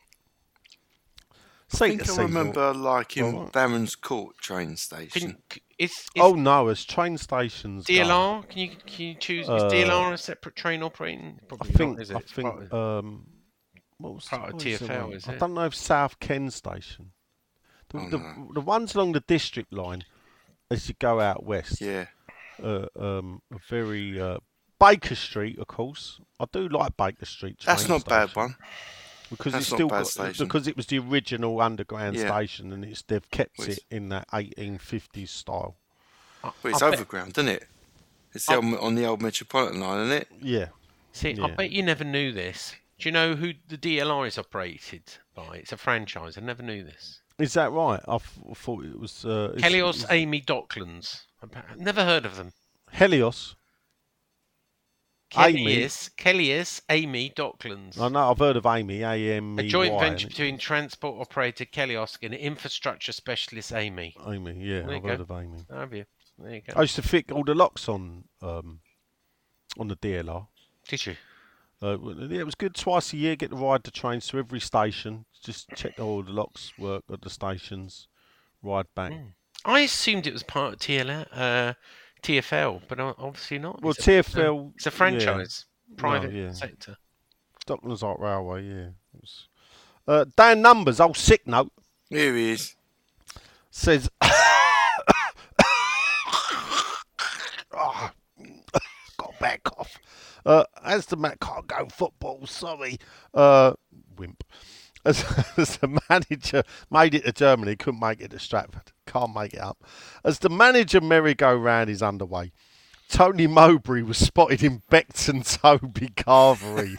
I think I remember liking Alright. Barron's Court train station. Can, is, is Oh no, as train stations. go, D L R? Can you can you choose? Uh, is D L R a separate train operating? I Probably think. not, is it? I It's part think. of- Um, what was part of what was the T F L, one? is I it? don't know if South Ken Station. The, Oh, the, no. the ones along the district line, as you go out west. Yeah. Uh, um, a very uh, Baker Street, of course. I do like Baker Street. That's train not a bad station. one. Because That's it's not a still bad got, station. because it was the original underground Yeah. station, and it's they've kept Well, it in that eighteen fifties style. Well, it's I bet- overground, isn't it? It's the I- old, on the old Metropolitan line, isn't it? Yeah. See, Yeah. I bet you never knew this. Do you know who the D L R is operated by? It's a franchise. I never knew this. Is that right? I, f- I thought it was uh, it's- Helios it's Amy Docklands. I've never heard of them. Helios. Amy. Kellius, Kellius Amy Docklands. I know. I've heard of Amy. A M E Y. A joint venture isn't it? between transport operator Kellios and infrastructure specialist Amy. Amy. Yeah, There you I've go. heard of Amy. Have you? There you go. I used to fit all the locks on um, on the D L R. Did you? Uh, well, yeah, it was good twice a year. Get to ride the trains to every station. Just check all the locks work at the stations. Ride back. I assumed it was part of T L L, uh, T F L, but o- obviously not. Well, It's a- T F L. It's a franchise, yeah. private No, yeah. sector. Docklands Light Railway. Yeah. It was, uh, Dan Numbers. Old sick note Here he is. says. oh, got a bad cough. Uh, as the man can't go football, sorry. Uh, wimp. As, as the manager made it to Germany, couldn't make it to Stratford. Can't make it up. As the manager merry-go-round is underway, Tony Mowbray was spotted in Beckton Toby Carvery.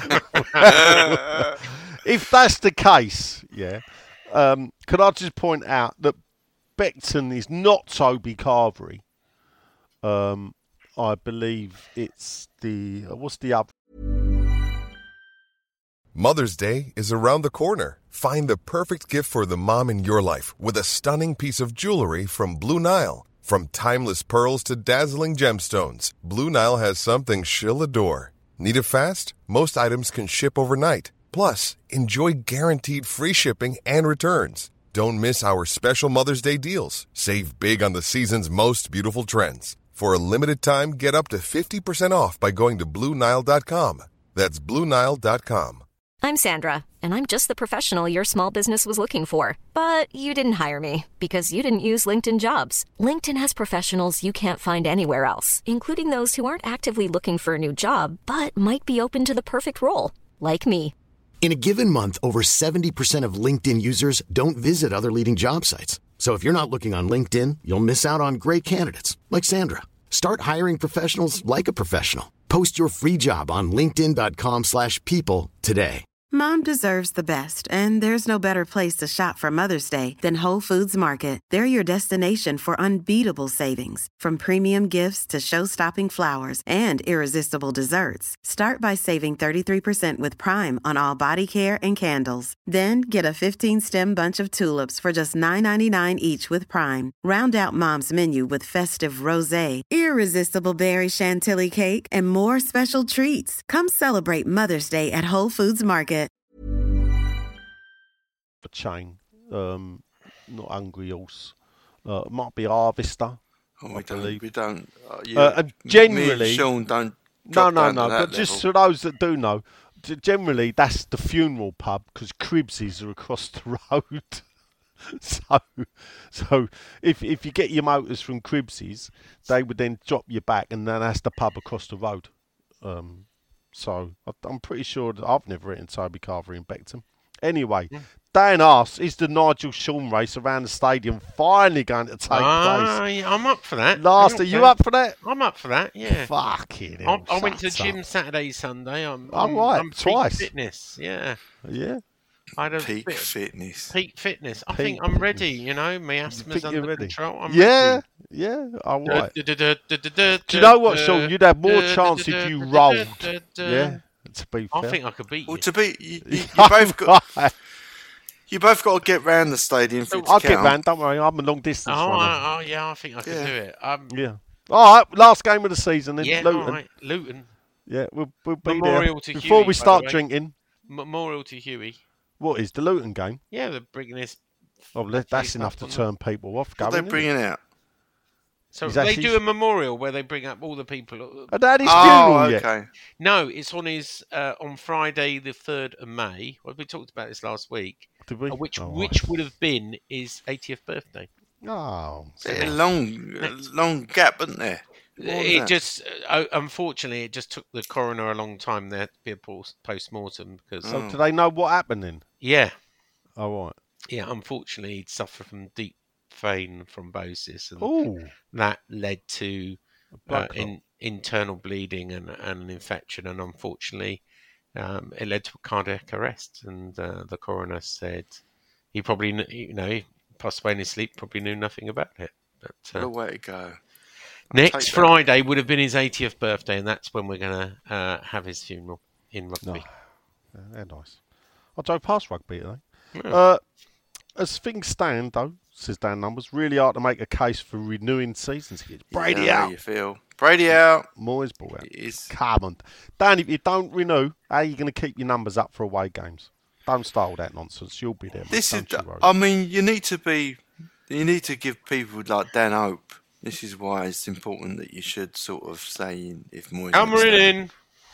If that's the case, yeah, um, could I just point out that Beckton is not Toby Carvery. Um, I believe it's the uh, what's the other? Mother's Day is around the corner. Find the perfect gift for the mom in your life with a stunning piece of jewelry from Blue Nile. From timeless pearls to dazzling gemstones, Blue Nile has something she'll adore. Need it fast? Most items can ship overnight. Plus, enjoy guaranteed free shipping and returns. Don't miss our special Mother's Day deals. Save big on the season's most beautiful trends. For a limited time, get up to fifty percent off by going to Blue Nile dot com. That's Blue Nile dot com. I'm Sandra, and I'm just the professional your small business was looking for. But you didn't hire me because you didn't use LinkedIn Jobs. LinkedIn has professionals you can't find anywhere else, including those who aren't actively looking for a new job, but might be open to the perfect role, like me. In a given month, over seventy percent of LinkedIn users don't visit other leading job sites. So if you're not looking on LinkedIn, you'll miss out on great candidates like Sandra. Start hiring professionals like a professional. Post your free job on linkedin dot com slash people today. Mom deserves the best, and there's no better place to shop for Mother's Day than Whole Foods Market. They're your destination for unbeatable savings, from premium gifts to show-stopping flowers and irresistible desserts. Start by saving thirty-three percent with Prime on all body care and candles. Then get a fifteen-stem bunch of tulips for just nine ninety-nine each with Prime. Round out Mom's menu with festive rosé, irresistible berry chantilly cake, and more special treats. Come celebrate Mother's Day at Whole Foods Market. A chain, um, not Hungry Horse. Uh, it might be Harvester. Oh, I we don't. believe. We don't. Uh, you, Uh, and me generally- and Sean don't. No, drop no, down no. to that But just level. for those that do know, g- generally that's the funeral pub because Cribsies are across the road. so, so if if you get your motors from Cribsies, they would then drop you back, and then that's the pub across the road. Um, so I, I'm pretty sure that I've never written Toby Carver in Beckton. Anyway, Dan asks, is the Nigel Shawn race around the stadium finally going to take Ah, place? yeah, I'm up for that. Last, I'm are you for up for that? I'm up for that. Yeah. Fucking I, hell, I went to the shut gym up. Saturday, Sunday. I'm, Oh, I'm, right, I'm peak twice. fitness. Yeah. Yeah. I had a Peak bit of fitness. peak fitness. I Peak think I'm ready. fitness. You know, my asthma's think you're under ready? control. I'm Yeah, ready. yeah, all right. Do Do you know what, Sean? You'd have more chance if you rolled. Yeah, to be I fair. think I could beat Well, you. to be, you, you, you both got. You both got to get round the stadium for it to I'll count. get round, don't worry. I'm a long distance Oh, runner. I, oh, yeah, I think I could Yeah. do it. Um, Yeah. All right, last game of the season then. yeah, Luton. all right. Luton. Yeah, we'll, we'll be Memorial there. to Before Huey, we by start the way. drinking, Memorial to Huey. what is the Luton game? Yeah, they're bringing this. Oh, that- that's enough to on turn people off. What are Going, they isn't it? bringing out? So He's they actually- do a memorial where they bring up all the people. Had had his Oh, funeral yet? okay. No, it's on his uh, on Friday the third of May. Well, we talked about this last week. Did we? uh, which Oh, which would have been his eightieth birthday. Oh, A long, a long gap, isn't there? More than It that. just uh, unfortunately it just took the coroner a long time there to be a post mortem because so Oh. do they know what happened then? yeah Oh, right. yeah unfortunately he'd suffered from deep vein thrombosis and Oh, that led to blood uh, clot. in, internal bleeding and, and an infection, and unfortunately, um, it led to a cardiac arrest. And uh, the coroner said he probably, kn- you know, he passed away in his sleep, probably knew nothing about it. But What a uh, way to go. next take that. Friday would have been his eightieth birthday, and that's when we're going to uh, have his funeral in Rugby. Yeah, they're nice. I drove past rugby today. Yeah. Uh, as things stand, though, says Dan Numbers, really hard to make a case for renewing season tickets. Brady You know how out. you feel. Brady out. Moyes ball out. It is. Come on. Dan, if you don't renew, how are you going to keep your numbers up for away games? Don't start all that nonsense. You'll be there. mate. This is. Don't you worry. I mean, you need to be. You need to give people like Dan hope. This is why it's important that you should sort of say if Moyes. I'm wants to- in.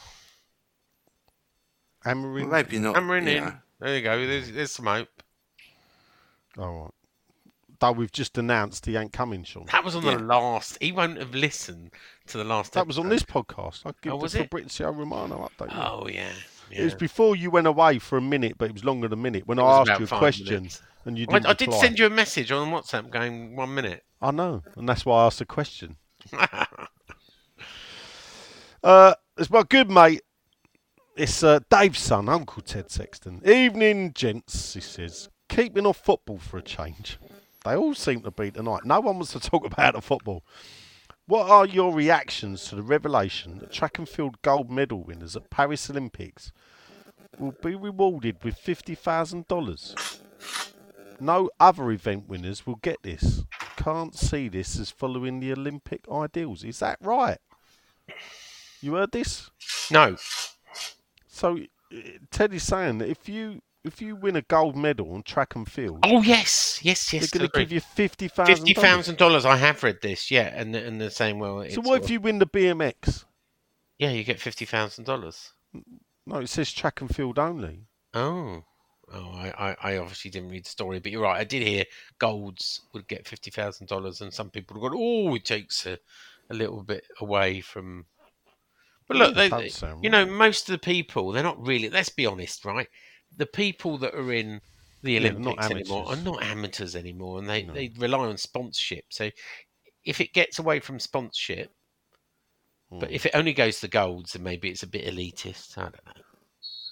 Amarin. Well, maybe not. I'm in. you know. There you go. There's, there's some hope. All right. Though we've just announced he ain't coming, Sean. That was on Yeah. the last. He won't have listened to the last. That was on episode. this podcast. I give Oh, the was it? Fabrizio Romano update. Oh yeah. yeah. It was before you went away for a minute, but it was longer than a minute when It I was asked about you a five question minutes. and you I, didn't I did reply. send you a message on WhatsApp going one minute. I know, and that's why I asked the question. Uh, it's my good mate. It's uh, Dave's son, Uncle Ted Sexton. Evening, gents, he says. Keeping off football for a change. They all seem to be tonight. No one wants to talk about the football. What are your reactions to the revelation that track and field gold medal winners at Paris Olympics will be rewarded with fifty thousand dollars? No other event winners will get this. Can't see this as following the Olympic ideals. Is that right? You heard this? No. So uh, Ted is saying that if you if you win a gold medal on track and field, Oh yes, yes, yes. they're going to agree. give you fifty thousand. Fifty thousand dollars. I have read this. Yeah, and and they're saying, well, it's So what all- if you win the B M X? Yeah, you get fifty thousand dollars. No, it says track and field only. Oh. Oh, I, I, I obviously didn't read the story, but you're right. I did hear golds would get fifty thousand dollars, and some people have gone, "Oh, it takes a, a little bit away from." But look, Yeah, they, don't sound you know, most of the people, they're not really. Let's be honest, right? The people that are in the they're not Olympics anymore are amateurs. not amateurs anymore, and they, No. they rely on sponsorship. So, if it gets away from sponsorship, but Hmm. if it only goes to golds, then maybe it's a bit elitist. I don't know.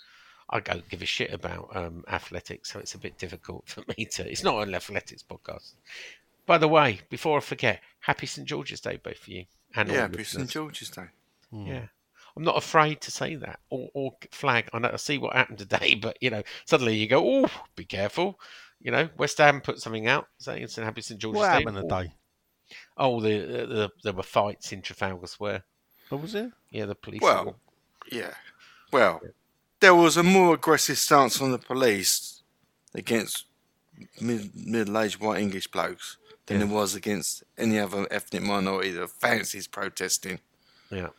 I don't give a shit about um, athletics, so it's a bit difficult for me to. It's not an athletics podcast. By the way, before I forget, happy Saint George's Day, both for you. And Yeah, all happy listeners. Saint George's Day. Yeah. I'm not afraid to say that or, or flag. I know I see what happened today, but you know, suddenly you go, oh, be careful. You know, West Ham put something out saying it's happy Saint George's What Day. happened today? Oh, the, the, the there were fights in Trafalgar Square. What was it? Yeah, the police. Well, were- yeah. Well, there was a more aggressive stance from the police against mid- middle-aged white English blokes than Yeah. there was against any other ethnic minority that fancies protesting. yeah.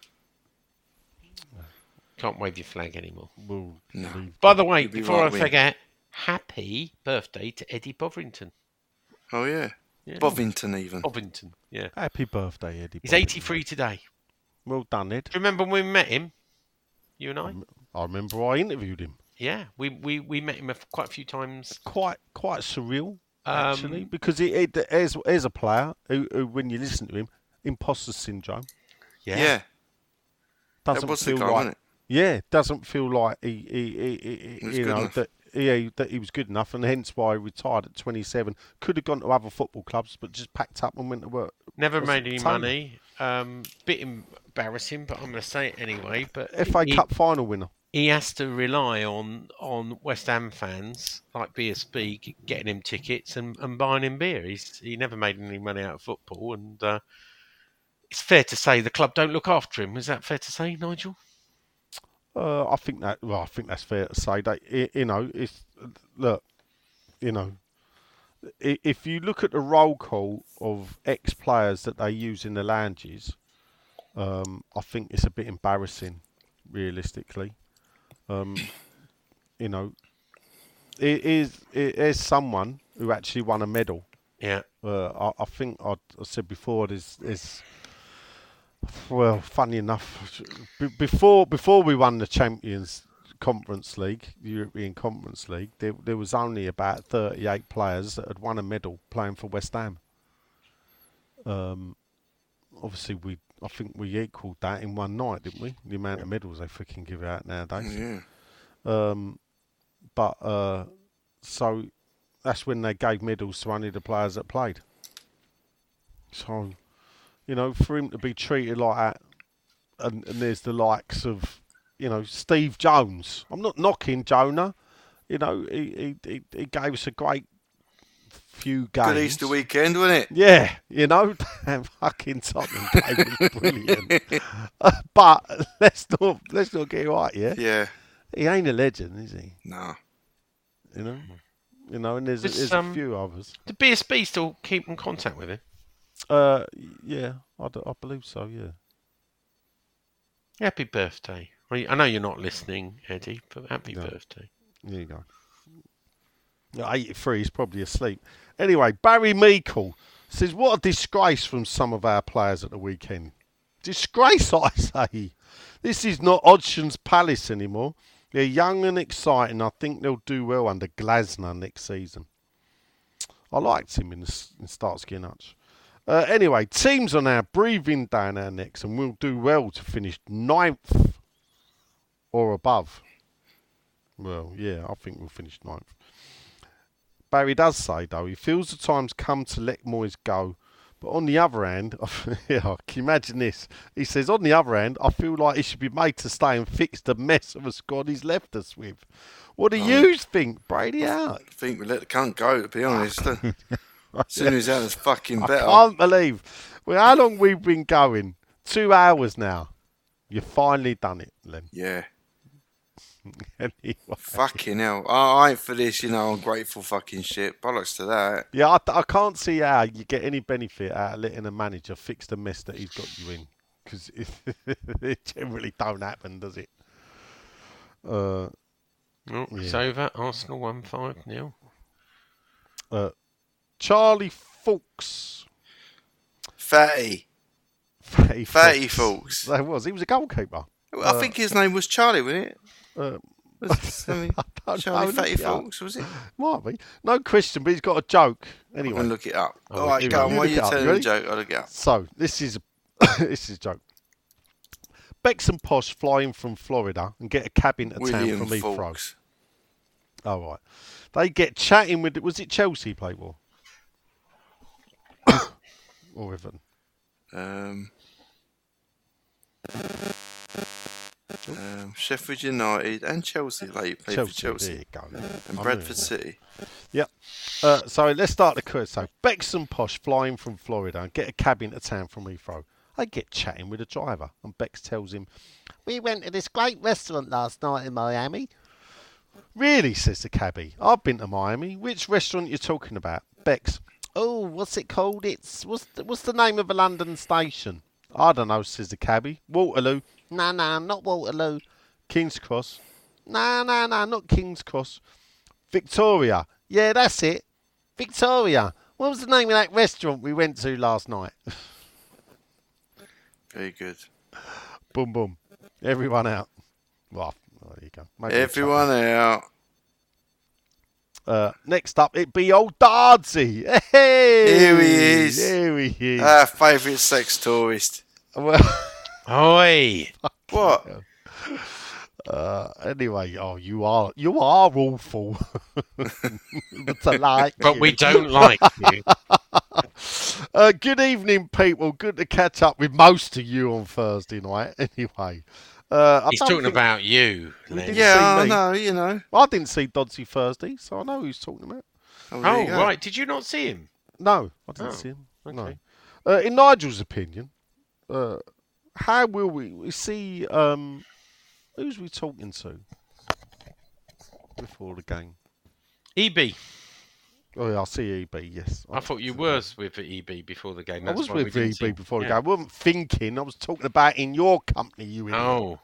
Can't wave your flag anymore. We'll No. leave. By the way, You'd be before right, I Win. forget, happy birthday to Eddie Bovington. Oh, yeah. Yeah. Bovington, even. Bovington, yeah. Happy birthday, Eddie. He's Bobby. eighty-three today. Well done, Ed. Do you remember when we met him? You and I? I remember I interviewed him. Yeah, we, we, we met him a, quite a few times. Quite quite surreal, actually, Um, because it, it, as, as a player, who, who, when you listen to him, imposter syndrome, Yeah. Yeah. That doesn't was the feel guy, like wasn't it? yeah, doesn't feel like he, he, he, he, He was you good know enough. that yeah that he was good enough, and hence why he retired at twenty-seven. Could have gone to other football clubs, but just packed up and went to work. Never as made a any tailor. money. Um, bit embarrassing, but I'm going to say it anyway. But F A he, Cup final winner. he has to rely on on West Ham fans like B S B g- getting him tickets and, and buying him beer. He's he never made any money out of football, and uh, it's fair to say the club don't look after him. Is that fair to say, Nigel? Uh, I think that. Well, I think that's fair to say. That i- you know, if look, you know, i- if you look at the roll call of ex-players that they use in the lounges, um, I think it's a bit embarrassing, realistically. Um, you know, it is it is someone who actually won a medal. Yeah. Uh, I, I think I, I said before. There's, there's well, funny enough, b- before before we won the Champions Conference League, the European Conference League, there there was only about thirty-eight players that had won a medal playing for West Ham. Um, obviously we, I think we equalled that in one night, didn't we? The amount of medals they freaking give out nowadays. Yeah. Um, but uh, so that's when they gave medals to only the players that played. So, you know, for him to be treated like that, and, and there's the likes of, you know, Steve Jones. I'm not knocking Jonah. You know, he he, he, he gave us a great few games. Good Easter weekend, wasn't it? Yeah, you know, damn fucking Tottenham game was brilliant. Uh, but let's not let's not get it right, yeah. Yeah. He ain't a legend, is he? No. You know, you know, and there's It's, there's um, a few others. Did B S B still keep in contact with him? Uh, yeah, I, d- I believe so. Yeah. Happy birthday. I mean, I know you're not listening, Eddie, but happy No. birthday. There you go. Yeah, eighty-three, he's probably asleep. Anyway, Barry Meikle says, what a disgrace from some of our players at the weekend. Disgrace, I say. This is not Hodgson's Palace anymore. They're young and exciting. I think they'll do well under Glasner next season. I liked him in, the, in Starsky and Hutch. Uh, anyway, teams are now breathing down our necks and we'll do well to finish ninth or above. Well, yeah, I think we'll finish ninth. Barry does say, though, he feels the time's come to let Moyes go. But on the other hand, yeah, can you imagine this? He says, on the other hand, I feel like he should be made to stay and fix the mess of a squad he's left us with. What do you think, Brady? Out? I think we let the cunt go, to be honest. As soon as that was fucking I better. can't believe. Well, how long we've been going? Two hours now. You've finally done it, Len. Yeah. Anyway. Fucking hell. I, I ain't for this, you know, ungrateful fucking shit. Bollocks to that. Yeah, I, I can't see how you get any benefit out of letting a manager fix the mess that he's got you in. Because it, it generally don't happen, does it? Uh, Oh, it's over. Arsenal won five nil. uh, Charlie Fawkes. Fatty. Fatty, Fatty Fawkes. That was. He was a goalkeeper. I think his name was Charlie, wasn't it? Uh, Was it I mean, don't Charlie know, Fatty look it up. Fawkes, was it? Might be. No question, but he's got a joke. I'm Anyway. going to look it up. Oh, All right, here go we on. go. While You you're look it up. telling You the ready? joke, I'll look it up. So, this is this is a joke. Bex and Posh fly in from Florida and get a cab into town William from Heathrow. Fawkes. Oh, right. They get chatting with... Was it Chelsea play for? Or Everton? Um, um, Sheffield United and Chelsea. Like played Chelsea, for Chelsea. there you go. And I Bradford knew that. City. Yep. Uh, so let's start the quiz. So Bex and Posh flying from Florida and get a cab into town from Heathrow. They get chatting with the driver, and Bex tells him, "We went to this great restaurant last night in Miami." "Really?" says the cabbie. "I've been to Miami. Which restaurant you talking about?" Bex, "Oh, what's it called? It's what's the, what's the name of a London station?" "I don't know," says the cabbie. "Waterloo." "No, no, not Waterloo." "King's Cross." "No, no, no, not King's Cross." "Victoria." "Yeah, that's it. Victoria. What was the name of that restaurant we went to last night?" Very good. Boom, boom. Everyone out. Well, there you go. Maybe we'll Everyone out. Uh, next up, it be old Dardsy. Hey! Here he is. Here he is. Our favourite sex tourist. Well, Oi! What? uh, anyway, oh, you are you are awful. But I like But you. we don't like you. Uh, good evening, people. Good to catch up with most of you on Thursday night. Anyway, uh, I He's don't talking think- about you, Len. didn't Yeah, see I me. know, you know. I didn't see Dodsey Thursday, so I know who he's talking about. Oh, there Oh, you go. right. Did you not see him? No, I didn't Oh, see him. okay. No. Uh, in Nigel's opinion, uh, how will we, we see? Um, who's we talking to before the game? E B. Oh, yeah, I see E B. Yes, I thought you were with E B before the game. I That's was why we with didn't E see B him. before the Yeah. game. I wasn't thinking. I was talking about in your company. You idiot. Oh.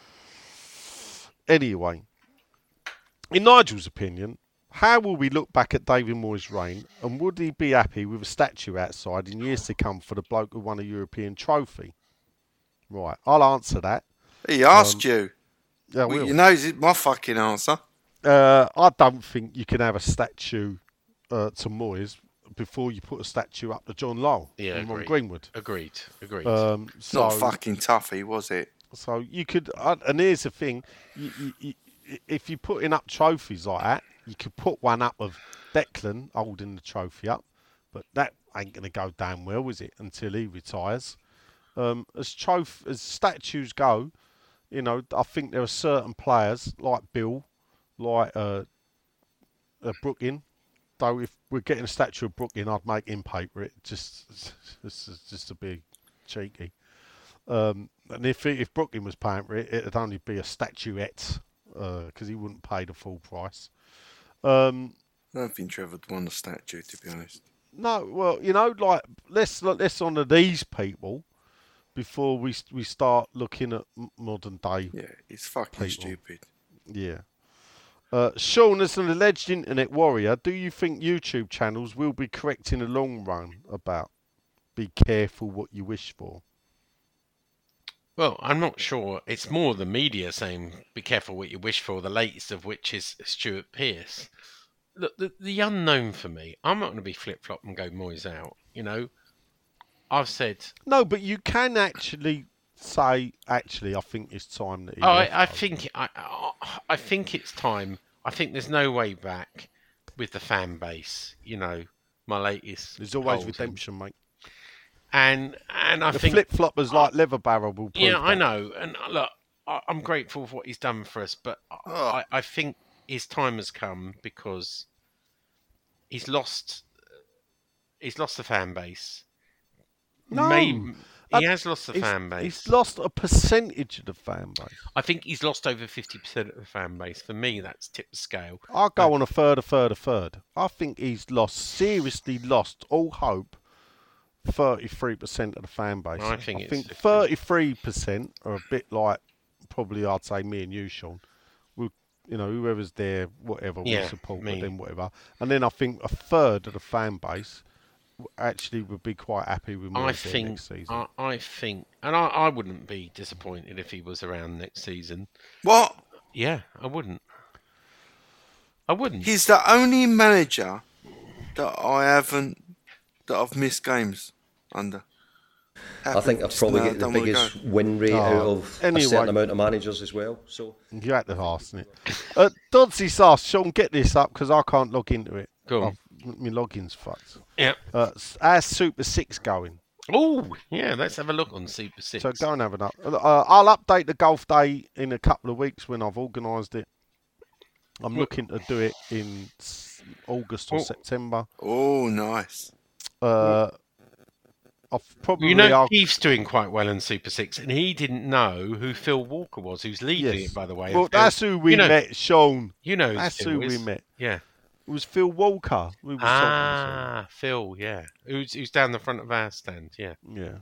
Anyway, in Nigel's opinion, how will we look back at David Moyes' reign, and would he be happy with a statue outside in years to come for the bloke who won a European trophy? Right, I'll answer that. He asked Um, you. Yeah, I Well, will. you know, it's my fucking answer. Uh, I don't think you can have a statue uh, to Moyes before you put a statue up to John Lowell Yeah, in Ron agreed. Greenwood. Agreed. Agreed. Um, so, Not fucking toughy, was it? so you could, uh, and here's the thing: you, you, you, if you're putting up trophies like that, you could put one up of Declan holding the trophy up, but that ain't going to go down well, is it? Until he retires. Um, as troph- as statues go, you know, I think there are certain players like Bill, like uh, uh, Brooklyn. Though if we're getting a statue of Brooklyn, I'd make him paper it just just, just to be cheeky. Um, and if if Brooklyn was paying for it, it'd only be a statuette because uh, he wouldn't pay the full price. Um, I don't think Trevor would want a statue, to be honest. no, well, you know, like let's let's honour these people before we we start looking at m- modern day. Yeah, it's fucking People. stupid. Yeah. Uh, Sean, as an alleged internet warrior, do you think YouTube channels will be correct in the long run about be careful what you wish for? Well, I'm not sure. It's more the media saying, be careful what you wish for, the latest of which is Stuart Pearce. Look, the, the unknown for me, I'm not going to be flip-flop and go Moyes out, you know. I've said... No, but you can actually say, actually, I think it's time that he Oh, left I, I us. think I, I think it's time. I think there's no way back with the fan base, you know, my latest... There's always holding. redemption, mate. And, and I The think... flip-floppers like Leather Barrel will prove Yeah, I that. know, and uh, look, I, I'm grateful for what he's done for us, but I, Oh. I, I think his time has come because he's lost. He's lost the fan base. No, May- he uh, has lost the He's, fan base. he's lost a percentage of the fan base. I think he's lost over fifty percent of the fan base. For me, that's tipped the scale. I'll go on a third, a third, a third. I think he's lost, seriously lost all hope. thirty-three percent of the fan base. I think I it's think fifty. thirty-three percent are a bit like, probably I'd say me and you, Sean. We'll, you know, whoever's there, whatever, Yeah, we'll support me. them, whatever. And then I think a third of the fan base w- actually would be quite happy with I Moyes there think. next season. I, I think, and I, I wouldn't be disappointed if he was around next season. What? Yeah, I wouldn't. I wouldn't. He's the only manager that I haven't, that I've missed games under. I think they've probably no, got the don't wanna biggest go. win rate Oh, out of anyway. a certain amount of managers as well. So You had to ask it. Uh, Dodsy's asked, Sean, get this up because I can't log into it. Go on. I've- My login's fucked. Yeah. Uh, s- how's Super six going? Oh, yeah. Let's have a look on Super Six. So go and have an up. Uh, I'll update the golf day in a couple of weeks when I've organised it. I'm looking to do it in s- August or Oh. September. Oh, nice. Uh, I've probably You know, I'll- Keith's doing quite well in Super Six, and he didn't know who Phil Walker was, who's leading Yes. it, by the way. Well, And Phil- that's who we you know, met, Sean. You know, who That's Phil who is. we met. Yeah. It was Phil Walker. We was Ah, Phil. Yeah. Who's who's down the front of our stand? Yeah. talking to. Yeah.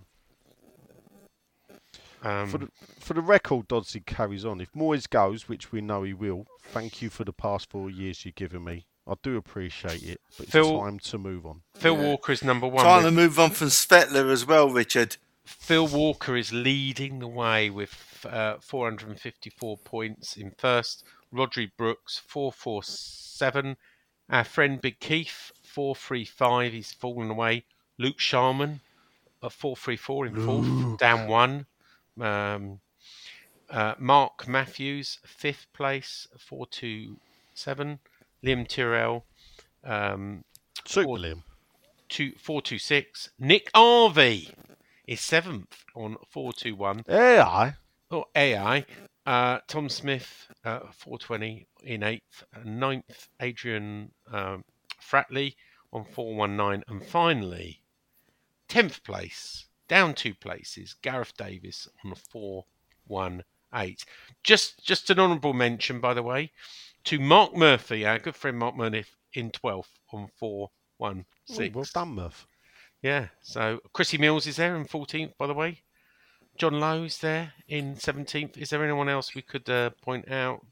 Um, For the, for the record, Dodsey carries on. If Moyes goes, which we know he will, thank you for the past four years you've given me. I do appreciate it, but it's Phil- time to move on. Phil Yeah. Walker is number one. Trying with- to move on from Svetler as well, Richard. Phil Walker is leading the way with uh, four hundred fifty-four points in first. Rodri Brooks, four forty-seven. Our friend Big Keith, four thirty-five. He's fallen away. Luke Sharman, at four thirty-four in fourth, down one. Um, uh, Mark Matthews, fifth place, four twenty-seven. Liam Tyrrell, um, Super Four- Liam. two, four twenty-six. Nick Harvey is seventh on four twenty-one. Yeah, I. Oh, A I. Uh, Tom Smith, uh, four twenty in eighth. Ninth, Adrian um, Fratley on four nineteen. And finally, tenth place, down two places, Gareth Davis on four eighteen. Just, just an honourable mention, by the way, to Mark Murphy, our good friend Mark Murphy, in twelfth on four sixteen. Oh, well done, Murph. Yeah, so Chrissy Mills is there in fourteenth, by the way. John Lowe's there in seventeenth. Is there anyone else we could uh, point out?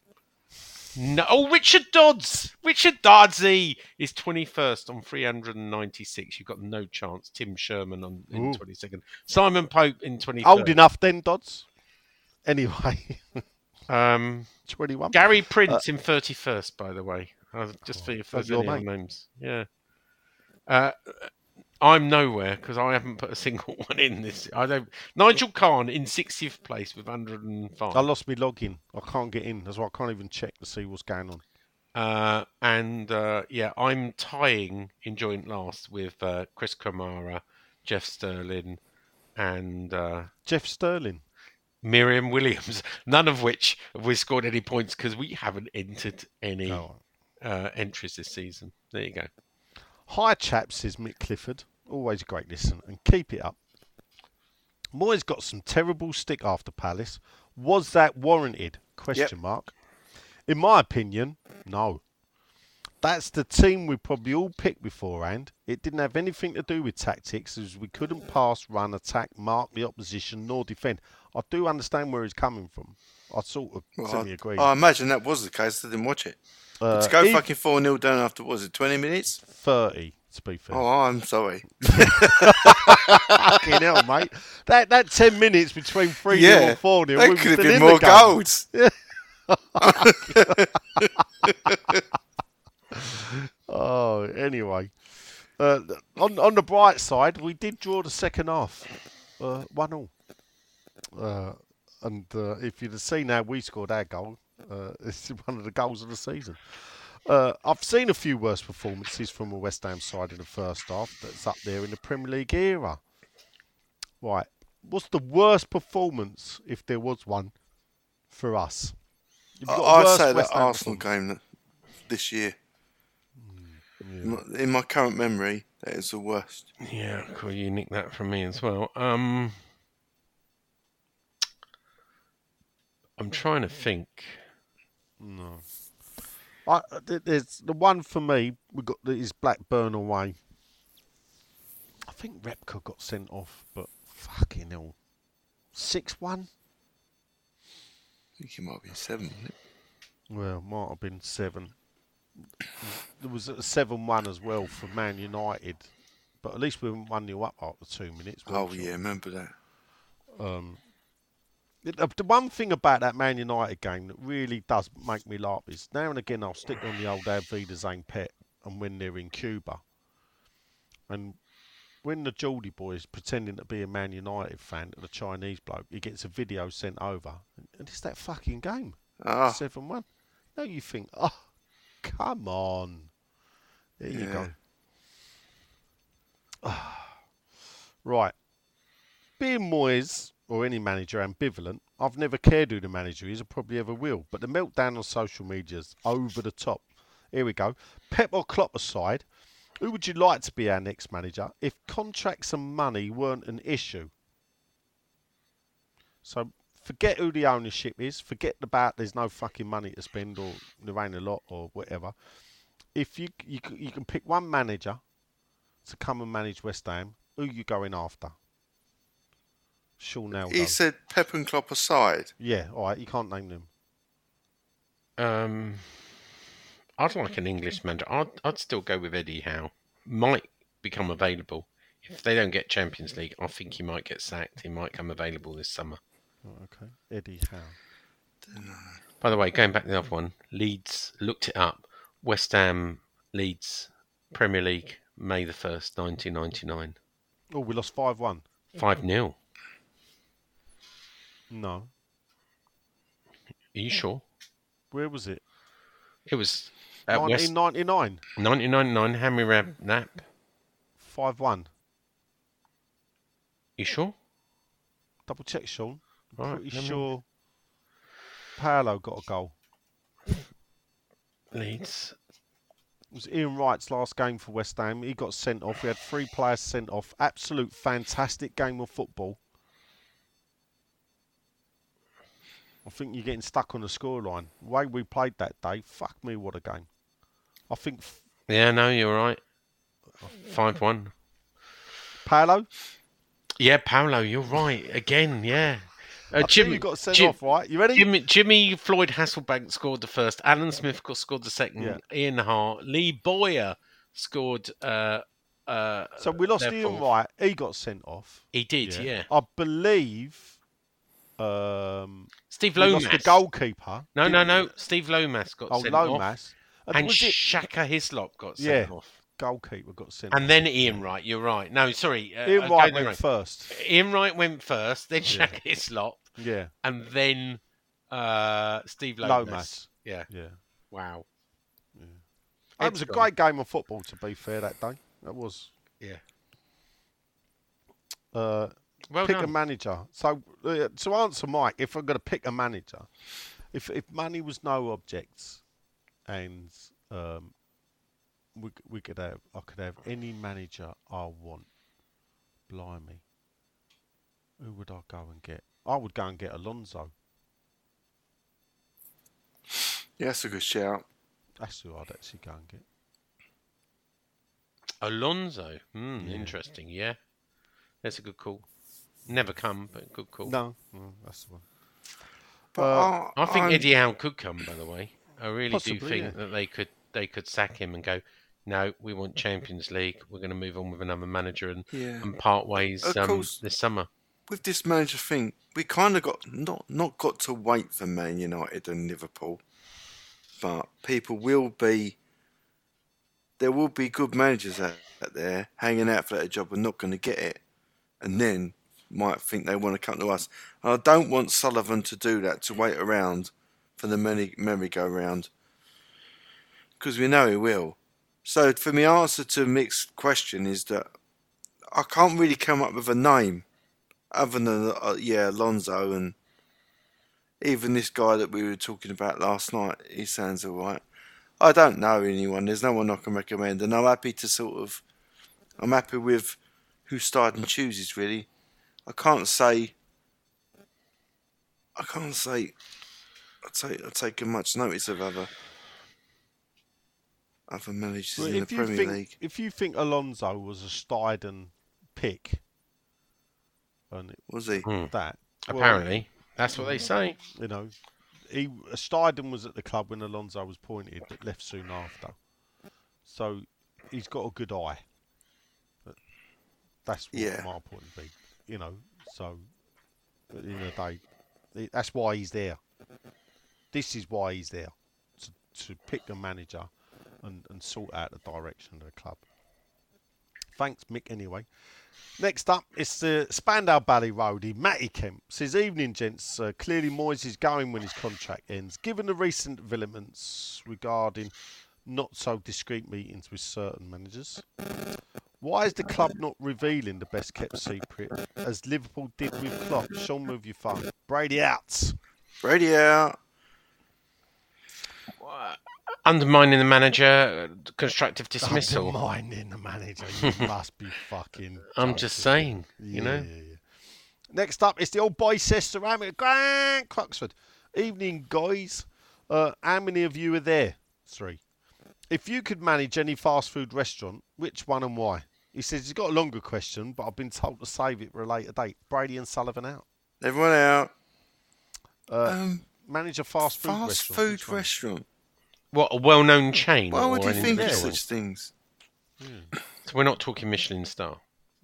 No. Oh, Richard Dodds! Richard Doddsy is twenty-first on three ninety-six. You've got no chance. Tim Sherman on in Ooh. twenty-second. Simon Pope in twenty-third. Old enough then, Dodds. Anyway, Um, twenty-one. Gary Prince in thirty-first, by the way. Uh, just for if that's there's your any other mate. names. Yeah. Uh, I'm nowhere because I haven't put a single one in this. I don't. Nigel Khan in sixtieth place with one hundred five. I lost my login. I can't get in. That's why I can't even check to see what's going on. Uh, and uh, yeah, I'm tying in joint last with uh, Chris Kamara, Jeff Sterling, and uh, Jeff Sterling. Miriam Williams. None of which have we scored any points because we haven't entered any Oh. uh, entries this season. There you go. Hi, chaps, says Mick Clifford. Always a great listen, and keep it up. Moyes got some terrible stick after Palace. Was that warranted? Question mark. In my opinion, no. That's the team we probably all picked beforehand. It didn't have anything to do with tactics, as we couldn't pass, run, attack, mark the opposition, nor defend. I do understand where he's coming from. I sort of Well, semi-agree. I, I imagine that was the case. I didn't watch it. Uh, to go if- fucking four nil down after, what was it, twenty minutes? thirty, to be fair. Oh, I'm sorry. Fucking hell, mate. That that ten minutes between three nil yeah, and four nil. that could have been more goals. Oh, anyway. Uh, on on the bright side, we did draw the second half, uh, one all. Uh, and uh, if you'd have seen how we scored our goal, uh, it's one of the goals of the season. Uh, I've seen a few worse performances from a West Ham side in the first half that's up there in the Premier League era. Right. What's the worst performance, if there was one, for us? You've got a I'd worse say West that Ham Arsenal performance. game that- this year. In my current memory, that is the worst. Yeah, cool. You nicked that from me as well. Um, I'm trying to think. No. I, th- there's the one for me. We got the- is Blackburn away. I think Repka got sent off, but fucking hell, six one. I think it might be seven. Wasn't it? Well, might have been seven. There was a seven one as well for Man United, but at least we went one nil up after two minutes. Oh weren't we? yeah, remember that. Um, the, the one thing about that Man United game that really does make me laugh is now and again I'll stick on the old Avida Zane Pet and when they're in Cuba. And when the Geordie boy is pretending to be a Man United fan to the Chinese bloke, he gets a video sent over, and it's that fucking game, Ah, seven one. No, you think, oh, come on. There you Yeah. go. Right. Being Moyes, or any manager, ambivalent, I've never cared who the manager is, or probably ever will. But the meltdown on social media is over the top. Here we go. Pep or Klopp aside, who would you like to be our next manager if contracts and money weren't an issue? So forget who the ownership is. Forget about there's no fucking money to spend or there ain't a lot or whatever. If you you, c- you can pick one manager to come and manage West Ham, who you going after? Sean Aldo. he said Pep and Klopp aside. Yeah, all right. You can't name them. Um, I'd like an English manager. I'd, I'd still go with Eddie Howe. Might become available. If they don't get Champions League, I think he might get sacked. He might come available this summer. Oh, okay. Eddie Howe. By the way, going back to the other one, Leeds, looked it up. West Ham, Leeds, Premier League, May the first, nineteen ninety-nine. Oh, we lost five one. five nil. No. Are you sure? Where was it? It was at West nineteen ninety-nine. nineteen ninety-nine, Hammy Redknapp. five one. You sure? Double check, Sean. I'm Right, pretty let me- sure Paolo got a goal. Leeds. It was Ian Wright's last game for West Ham. He got sent off. We had three players sent off. Absolute fantastic game of football. I think you're getting stuck on the scoreline. The way we played that day, fuck me, what a game. I think f- Yeah, no, you're right. five one. Paolo, Yeah, Paolo, you're right. Again, yeah. Uh, I think you got sent Jim- off, right? You ready? Jimmy, Jimmy Floyd Hasselbank scored the first. Alan Smith got scored the second. Yeah. Ian Hart. Lee Boyer scored. Uh, uh, So we lost their Ian fourth. Wright. He got sent off. He did, yeah. I believe um, Steve we lost the Lomas. goalkeeper. No, didn't no, we? no. Steve Lomas got Oh, sent off. Lomas. And And was it Shaka Hislop got Yeah. sent off. goalkeeper got sent And off? then Ian Wright, you're right. No, sorry. Uh, Ian I Wright got went it wrong. first. Ian Wright went first, then Shaka Hislop, Yeah, and then uh, Steve Lomas. Lomas. Yeah. Yeah. Wow. It was a It's great game of football, to be fair, that day. That was. Yeah. Uh, Well pick a done. manager. So, uh, to answer Mike, if I'm going to pick a manager, if if money was no objects, and um, we we could have, I could have any manager I want. Blimey, who would I go and get? I would go and get Alonso. Yeah, that's a good shout. That's who I'd actually go and get. Alonso. Hmm, interesting. Yeah. That's a good call. Never come, but good call. No, no that's the one. But Uh, I, I think I'm- Eddie Howe could come, by the way. I really Possibly, do think yeah. that they could they could sack him and go, no, we want Champions League. We're going to move on with another manager and, Yeah. and part ways Of um, course. this summer. with this manager thing, we kind of got not not got to wait for Man United and Liverpool, but people will be. There will be good managers out, out there hanging out for that job and not going to get it, and then might think they want to come to us. And I don't want Sullivan to do that, to wait around for the merry, merry-go-round, because we know he will. So for my answer to Mick's question is that I can't really come up with a name other than, uh, yeah, Alonso, and even this guy that we were talking about last night, he sounds all right. I don't know anyone. There's no one I can recommend, and I'm happy to sort of, I'm happy with who Stiden chooses, really. I can't say, I can't say, I'd take, I'd take much notice of other, other managers Well, in the if you Premier think League. if you think Alonso was a Stiden pick, and it, Was he? Hmm. that well, Apparently, that's what they say. you know, he Stiden was at the club when Alonso was appointed, but left soon after. So he's got a good eye. But that's what Yeah. my point would be. You know, so at the end of the day, he- that's why he's there. This is why he's there, to to pick a manager and, and sort out the direction of the club. Thanks, Mick, anyway. Next up, it's the Spandau Ballet roadie, Matty Kemp. Says, evening, gents. Uh, clearly Moyes is going when his contract ends. Given the recent developments regarding not so discreet meetings with certain managers, why is the club not revealing the best kept secret as Liverpool did with Klopp? Sean, move your phone. Brady out. Brady out. Undermining the manager, constructive dismissal. Undermining the manager. You must be fucking... I'm just saying, yeah, you know. Yeah, yeah. Next up, it's the old boy sister, Grant Cruxford. Evening, guys. Uh, how many of you are there? Three. If you could manage any fast food restaurant, which one and why? He says he's got a longer question, but I've been told to save it for a later date. Brady and Sullivan out. Everyone out. Uh, Um, manage a fast food Fast restaurant. food Which one? restaurant. What, a well-known chain? Why would or you an think of individual? such things? So we're not talking Michelin star.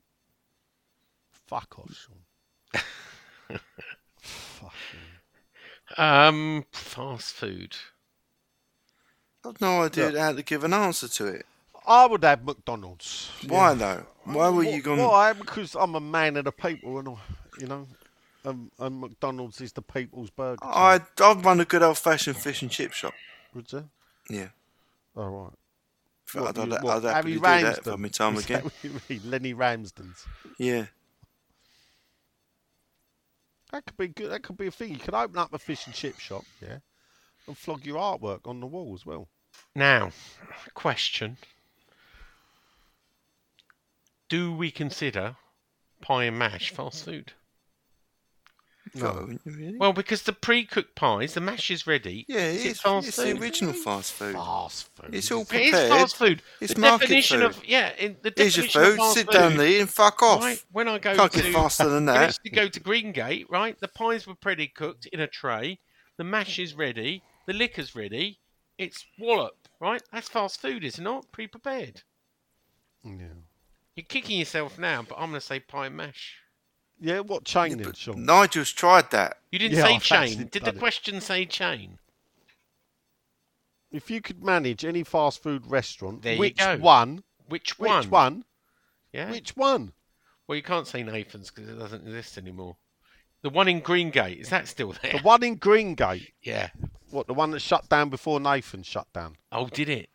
Fuck off, Sean. Fucking... Um, fast food. I've no idea Look. how to give an answer to it. I would have McDonald's. Why Yeah. though? Why were you Wh- going? Why? Because I'm a man of the people, and I, you know, um, and McDonald's is the people's burger. I I'd run a good old fashioned fish and chip shop. Would you? Yeah. All right. I'd, What, I'd, you- I'd what, happily Harry do that Ramsden? for my time Is again. that what you mean? Lenny Ramsden's. Yeah. That could be good. That could be a thing. You could open up a fish and chip shop, yeah, and flog your artwork on the wall as well. Now, question. Do we consider pie and mash fast food? No. Really? Well, because the pre-cooked pies, the mash is ready. Yeah, is it it is. fast It's food? the original fast food. Fast food. It's all It prepared. is fast food. It's the market definition food. of yeah, in the Here's your definition of food. fast Sit food, down there and fuck off. Right, when I go Can't to, get faster than when I that. used to go to Greengate, right, the pies were pretty cooked in a tray. The mash is ready. The liquor's ready. It's wallop, right? That's fast food, is it not? Pre-prepared. Yeah. You're kicking yourself now, but I'm going to say pie and mash. Yeah. What chain Yeah, then, but Sean? Nigel's tried that. You didn't Yeah, say I've actually chain. Did the done it. question say chain? If you could manage any fast food restaurant, There you which go. one? Which one? Which one? Yeah. Which one? Well, you can't say Nathan's because it doesn't exist anymore. The one in Greengate, is that still there? The one in Greengate. Yeah. What? The one that shut down before Nathan shut down? Oh, did it?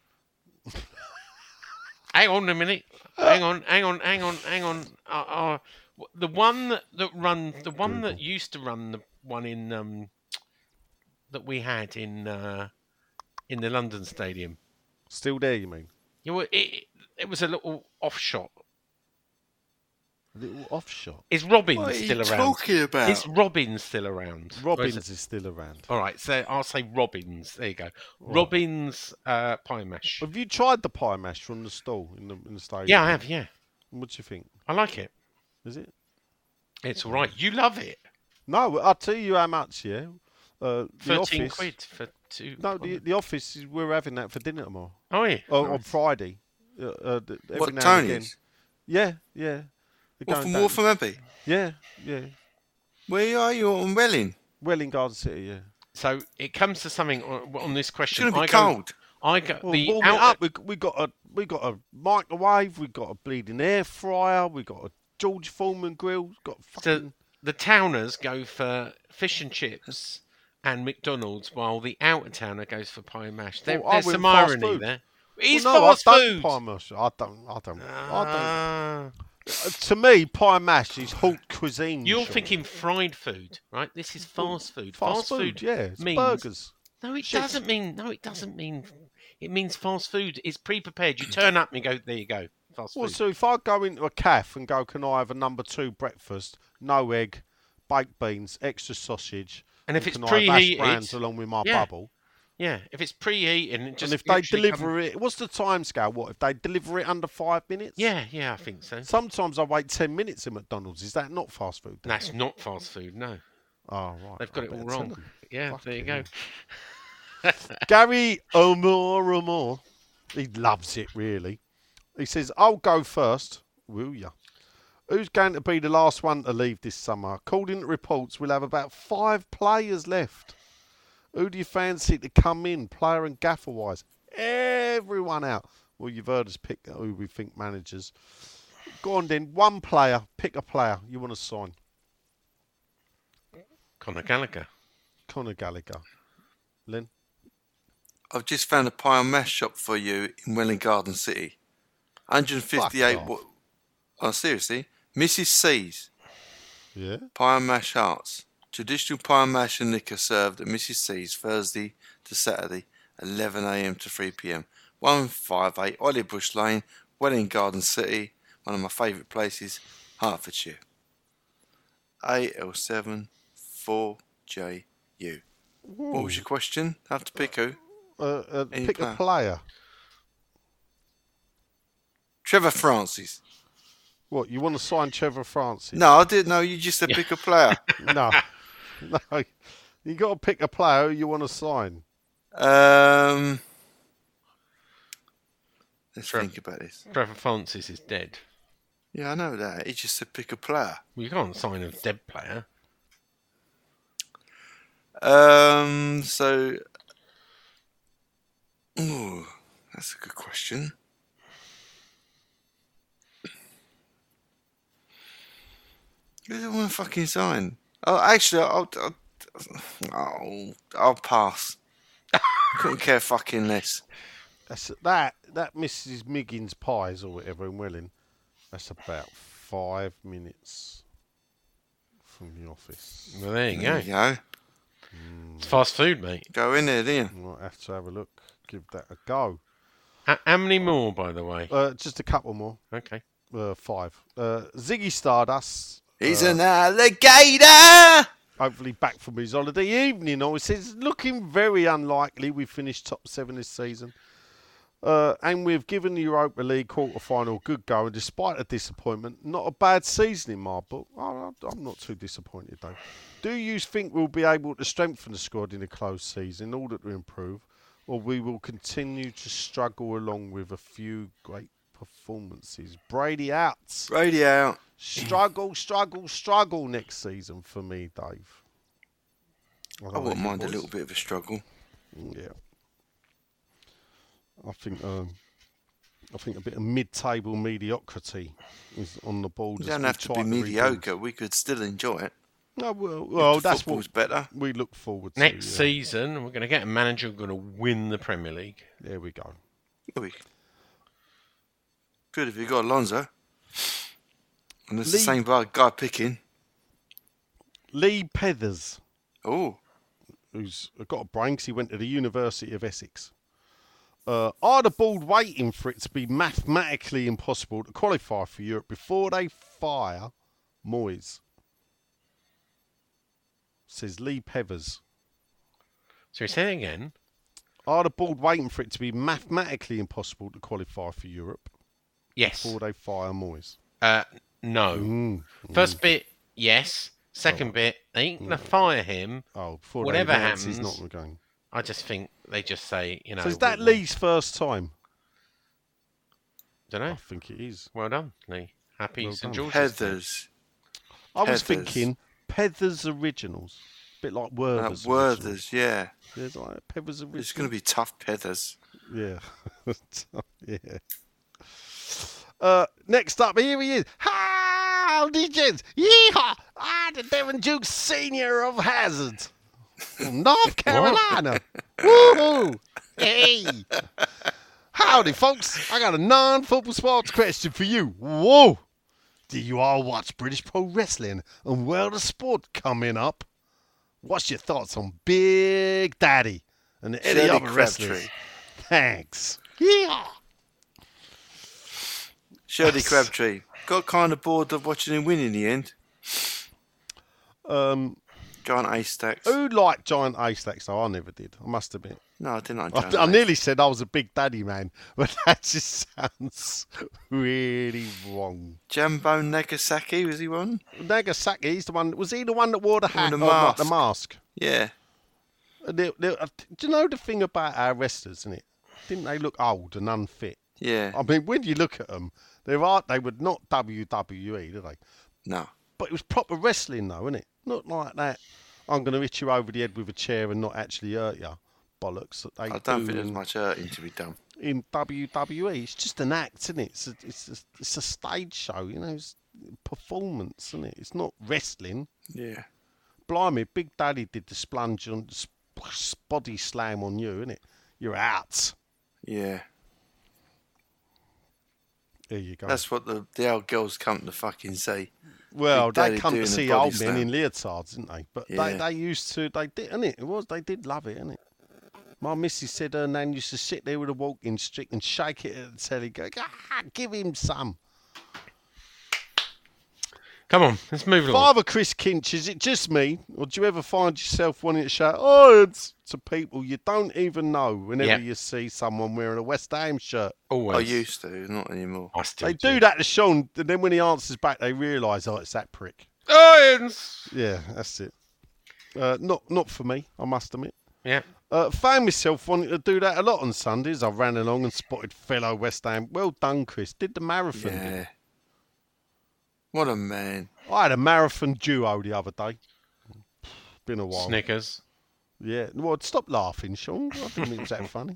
Hang on a minute. Hang on, hang on, hang on, hang on. Uh, uh, the one that, that run, the one that used to run the one in um, that we had in uh, in the London Stadium. Still there, you mean? You know, it, it was a little off shot. A little off shot. Is Robbins What are still you around? talking about? Is Robbins still around? Or Robbins is it- is still around. All right, so I'll say Robbins. There you go. Robbins uh, pie mash. Have you tried the pie mash from the stall in the in the stadium? Yeah, I have. Yeah, What do you think? I like it. Is it? It's all right. You love it. No, I'll tell you how much. Yeah, uh, the Thirteen office. quid for two. No, the the office is we're having that for dinner tomorrow. Oh yeah. Oh, on Nice. Friday. Uh, uh, th- every What, now and again. Tony's? Yeah, yeah. They're What, going from down. Waltham Abbey? Yeah, yeah. Where are you on Welling? Welling Garden City. Yeah. So it comes to something on, on this It's question. going to be I go, cold. I go. Well, the warm it outlet- up. We we got a we got a microwave. We got a bleeding air fryer. We got a George Foreman grill. Got fucking. So the towners go for fish and chips and McDonald's, while the outer towner goes for pie and mash. There, Well, I there's went some fast irony food. there. It's Well, no, fast I don't food. pie mash. I don't. I don't. I Ah. don't. Uh, to me, pie mash is haute cuisine. You're Sean. thinking fried food, right? This is fast food. fast, food. Yeah, it's means burgers. no. It Shit. doesn't mean no. It doesn't mean. It means fast food. It's pre-prepared. You turn up and you go. There you go. Fast Well, food. so if I go into a cafe and go, can I have a number two breakfast, no egg, baked beans, extra sausage, And if it's can I have hash preheated- browns along with my Yeah. bubble? Yeah, if it's pre-eaten, it just and if they literally deliver come- it, what's the time scale? What if they deliver it under five minutes? Yeah, yeah, I think so. Sometimes I wait ten minutes at McDonald's. Is that not fast food? then? That's not fast food. No, Oh right. they've got I it all better tell wrong. them. Yeah, there you go. Gary O'More, O'More, he loves it really. He says, "I'll go first. Will ya? Who's going to be the last one to leave this summer? According to reports, we'll have about five players left. Who do you fancy to come in, player and gaffer wise? Everyone out. Well, you've heard us pick who we think managers. Go on then. One player. Pick a player you want to sign. Conor Gallagher. Conor Gallagher. Lynn? I've just found a pie and mash shop for you in Welling Garden City. one hundred fifty-eight... Fuck off. Wa- oh, seriously? Missus C's. Yeah? Pie and mash hearts. Traditional pie and mash and liquor served at Missus C's Thursday to Saturday, eleven a m to three p m. one fifty-eight Olliebush Lane, Welling Garden City. One of my favourite places, Hertfordshire. A L seven four J U. What was your question? I have to pick who? Uh, uh, Any pick player? a player. Trevor Francis. What, you want to sign Trevor Francis? No, I didn't know. You just said pick a player. No. No. You got to pick a player who you want to sign. Um, let's Trev- think about this. Trevor Francis is dead. Yeah, I know that. He just said pick a player. Well, you can't sign a dead player. Um, so, ooh, that's a good question. Who do I want to fucking sign? Oh, actually, I'll, I'll, I'll, I'll pass. Couldn't care fucking less. That's that that Missus Miggins Pies or whatever in Welling. That's about five minutes from the office. Well, there you There go. you go. It's fast food, mate. Go in there, didn't you? You might have to have a look. Give that a go. H- how many more, by the way? Uh, just a couple more. Okay. Uh, five. Uh, Ziggy Stardust. He's uh, an alligator! Hopefully back from his holiday evening. Oh, it says looking very unlikely we finish top seven this season. Uh, and we've given the Europa League quarter-final a good go, and despite a disappointment, not a bad season in my book. Oh, I'm not too disappointed, though. Do you think we'll be able to strengthen the squad in a closed season in order to improve, or we will continue to struggle along with a few great performances? Brady out. Brady out. Struggle, struggle, struggle next season for me, Dave. I don't wouldn't know, mind a boys. little bit of a struggle. Yeah. I think um, I think a bit of mid-table mediocrity is on the board. You as don't we have to try be rebuild. mediocre. We could still enjoy it. No, well, If well the that's football's what better. we look forward to. Next yeah. season, we're going to get a manager who's going to win the Premier League. There we go. Oi. Good if you got Alonso. And it's the Lee- same guy guy picking. Lee Pethers, Oh, who's got a brain 'cause he went to the University of Essex. Uh, are the board waiting for it to be mathematically impossible to qualify for Europe before they fire Moyes? Says Lee Pethers. So we say it again. Are the board waiting for it to be mathematically impossible to qualify for Europe Yes. before they fire Moyes? Uh, no. Mm. First bit, yes. Second bit, they ain't going to fire him. Oh, before Whatever they announce he's happens, not going. I just think they just say, you know. So is that we'll- Lee's first time? Don't I know. think it is. Well done, Lee. Happy Well Saint done. George's Day. Heathers. I was Heathers. thinking Pethers Originals. bit like Uh, Werther's. Originals. Werther's, yeah. There's like Pethers Originals. It's going to be tough Pethers. Yeah. yeah. Uh, next up, here he is. Howdy, gents. Yeehaw! I'm the Devon Duke Senior of Hazard. From North Carolina. Woohoo! Hey! Howdy, folks. I got a non-football sports question for you. Whoa! Do you all watch British Pro Wrestling and World of Sport coming up? What's your thoughts on Big Daddy and any Shirley other wrestlers? Crabtree. Thanks. Yeah. Shirley Crabtree. Got kind of bored of watching him win in the end. Um, Giant ace stacks. who liked Giant Ace Stacks though? I never did. I must admit. No, I didn't like I, Giant I Ace. nearly said I was a Big Daddy man, but that just sounds really wrong. Jambo Nagasaki, was he one? Nagasaki, he's the one. Was he the one that wore the hat? the oh, not the mask. mask. Yeah. Uh, they- they- uh, do you know the thing about our wrestlers, isn't it? Didn't they look old and unfit? Yeah. I mean, when you look at them, they are they were not W W E, do they? No. But it was proper wrestling, though, isn't it? Not like that. I'm going to hit you over the head with a chair and not actually hurt you. bollocks that they I don't do think there's in, much hurting to be done. in W W E. It's just an act, isn't it? It's a, it's a, it's a stage show, you know, it's performance, isn't it? It's not wrestling. Yeah. Blimey, Big Daddy did the splunge on, sp- body slam on you, innit? You're out. Yeah. There you go. That's what the, the old girls come to fucking see. Well, Big they Daddy come to doing the see body old men slam. in leotards, didn't they? But Yeah. they, they used to, they did, innit? It was, they did love it, innit? My missus said her nan used to sit there with a walking stick and shake it at the telly, go, ah, give him some. Come on, let's move along. Father Chris Kinch, is it just me, or do you ever find yourself wanting to shout "Irons" to people you don't even know whenever Yep. you see someone wearing a West Ham shirt? Always. I used to, not anymore. I still They do that to Sean, and then when he answers back, they realise, oh, it's that prick. Irons! Yeah, that's it. Uh, not not for me, I must admit. Yeah. Uh, found myself wanting to do that a lot on Sundays. I ran along and spotted fellow West Ham. Well done, Chris. Did the marathon. Yeah. What a man. I had a marathon duo the other day. Been a while. Snickers. Yeah. Well, stop laughing, Sean. I didn't think it was that funny.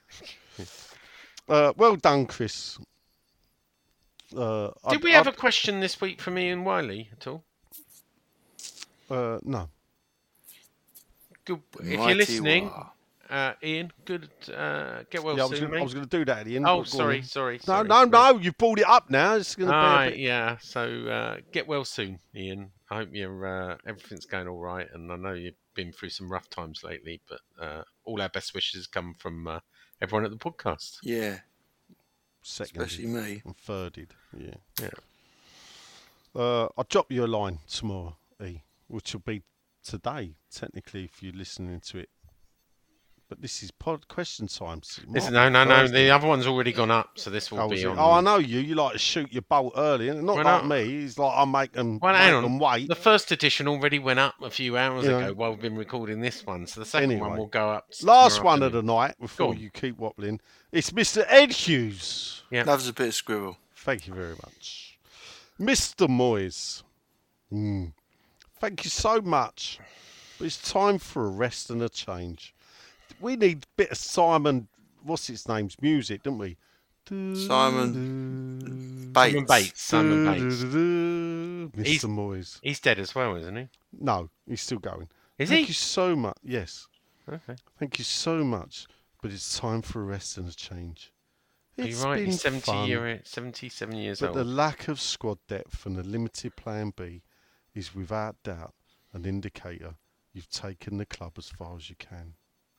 Uh, well done, Chris. Uh, Did I, we have I, a question this week from Ian Wiley at all? Uh, no. Good. If Mighty you're listening, War. uh, Ian, good. Uh, get well Yeah, I was soon, gonna, I mate. was going to do that at the end. Oh, but go sorry, on. sorry, No, sorry. no, sorry. no. You brought it up now. It's going to be a Alright, bit... yeah. So uh, get well soon, Ian. I hope you're uh, everything's going all right, and I know you've been through some rough times lately, but uh, all our best wishes come from uh, everyone at the podcast. Yeah. Seconded Especially me. and thirded. Yeah. Yeah. Uh, I'll drop you a line tomorrow, E, which will be today, technically, if you're listening to it. But this is pod question time. So it might Listen, be no, no, no. Thursday. The other one's already gone up, so this will Oh, be is it? on. Oh, I know you. You like to shoot your bolt early. And not Well, like no. me. It's like I make them, Well, make hang on. them wait. The first edition already went up a few hours Yeah. ago while we've been recording this one, so the second Anyway. one will go up. Last tomorrow one of the afternoon. night, before Go on. you keep wobbling, it's Mister Ed Hughes. Yeah. Loves a bit of squirrel. Thank you very much. Mister Moyes. Mm. Thank you so much. But it's time for a rest and a change. We need a bit of Simon, what's his name's music, don't we? Simon Bates. Simon Bates. Simon Bates. Mister He's- Moyes. He's dead as well, isn't he? No, he's still going. Is Thank he? you so much. Yes. Okay. Thank you so much. But it's time for a rest and a change. Are you It's right? been He's seventy fun, year, seventy-seven years but old. the lack of squad depth and the limited plan B is without doubt an indicator you've taken the club as far as you can.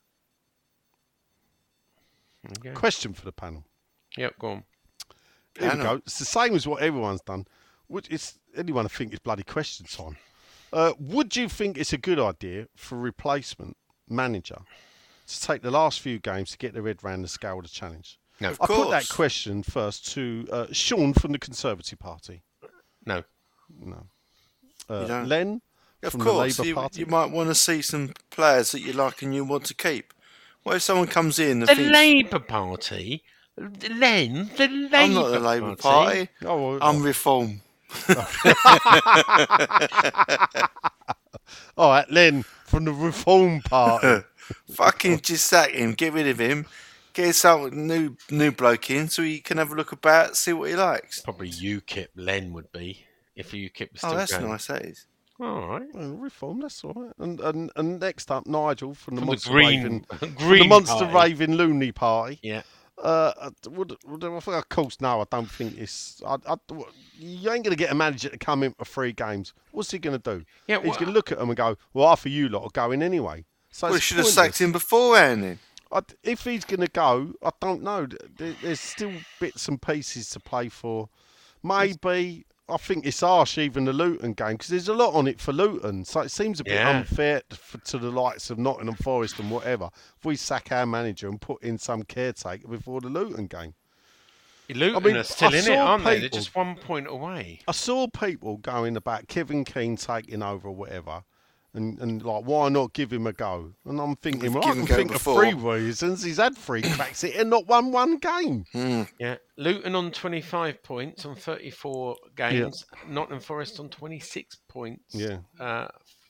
Okay. Question for the panel. Yep, go on. Here we Panel. go. It's the same as what everyone's done. Would it's anyone think it's bloody question time? Uh, would you think it's a good idea for a replacement manager to take the last few games to get their head round the scale of the challenge? No. Of I put that course. question first to uh, Sean from the Conservative Party. No. No. Uh, You don't? Len Of from course, the Labour you, Party. you might want to see some players that you like and you want to keep. What if someone comes in and The thinks, Labour Party? Len, the Labour I'm not the Labour Party, Oh, well, I'm Reform. all right, Len from the Reform Party. Fucking just sack him, get rid of him, get some new new bloke in so he can have a look about, see what he likes. Probably UKIP Len would be, if UKIP was still Oh, that's going. nice, that is. All right. Well, Reform, that's all right. And and, and next up, Nigel from the From the Monster Green- Raven, from Green the Monster Party. Raven Looney Party. Yeah. Uh, would, would, of course, no, I don't think it's. I, I, you ain't going to get a manager to come in for three games. What's he going to do? Yeah, He's well, going to look at them and go, "Well, half of you lot are going anyway." So Well, he it's should have pointless. sacked him beforehand then. I, if he's going to go, I don't know. There, there's still bits and pieces to play for. Maybe I think it's harsh, even the Luton game, because there's a lot on it for Luton. So it seems a bit Yeah. unfair to, for, to the likes of Nottingham Forest and whatever. If we sack our manager and put in some caretaker before the Luton game. Luton I mean, are still I in it, saw aren't they? They're people- just one point away. I saw people going about Kevin Keane taking over or whatever. And, and like, why not give him a go? And I'm thinking, We've well, I given can go think before. of three reasons. He's had three cracks at it and not won one game. Hmm. Yeah. Luton on twenty-five points on thirty-four games. Nottingham Forest on twenty-six points. Yeah. Uh,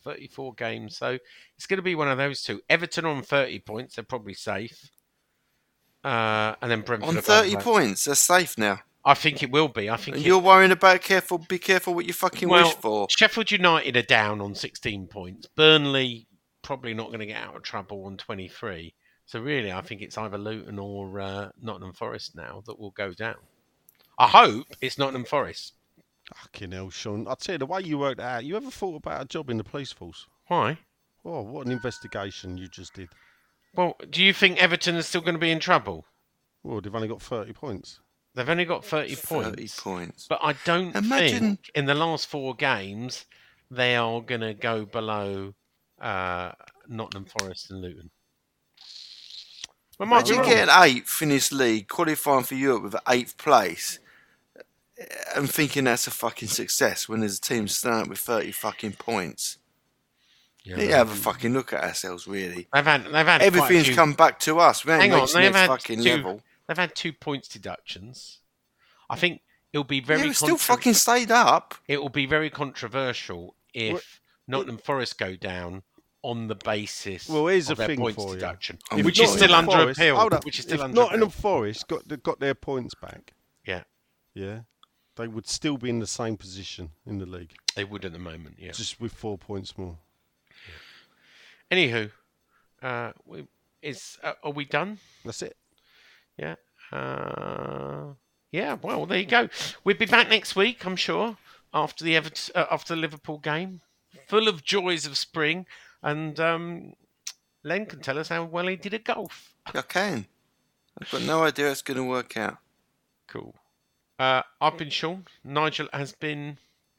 thirty-four games. So it's going to be one of those two. Everton on thirty points. They're probably safe. Uh, and then Brentford On are thirty both. points, they're safe now. I think it will be. I think And it- you're worrying about careful. Be careful what you fucking well, wish for. Sheffield United are down on sixteen points. Burnley probably not going to get out of trouble on twenty-three. So really, I think it's either Luton or uh, Nottingham Forest now that will go down. I hope it's Nottingham Forest. Fucking hell, Sean. I'll tell you, the way you worked out, you ever thought about a job in the police force? Why? Oh, what an investigation you just did. Well, do you think Everton is still going to be in trouble? Well, they've only got thirty points. They've only got thirty, thirty points. points. But I don't Imagine- think in the last four games they are going to go below uh, Nottingham Forest and Luton. Well, might be Imagine wrong. getting eighth in this league, qualifying for Europe with eighth place, and thinking that's a fucking success when there's a team starting with thirty fucking points. Yeah, We need to have a fucking look at ourselves, really. They've had, they've had quite a Everything's few- come back to us. We ain't Hang on, reached the they've next had fucking two, level. They've had two points deductions. I think it'll be very. Yeah, we still contra- fucking stayed up. It will be very controversial if What- Nottingham Forest go down on the basis Well, here's of the their thing points for you. deduction, If which is Nottingham still under Forest- appeal. hold up. Which is still if under Nottingham appeal. Forest got got their points back, Yeah, yeah, they would still be in the same position in the league, they would at the moment. Yeah. just with four points more. Anywho, uh, we, is uh, are we done? That's it. Yeah. Uh, yeah. Well, there you go. We'll be back next week, I'm sure, after the Everton, uh, after the Liverpool game, full of joys of spring, and um, Len can tell us how well he did at golf. I can. I've got no idea how it's going to work out. Cool. Uh, I've been Sean. Nigel has been.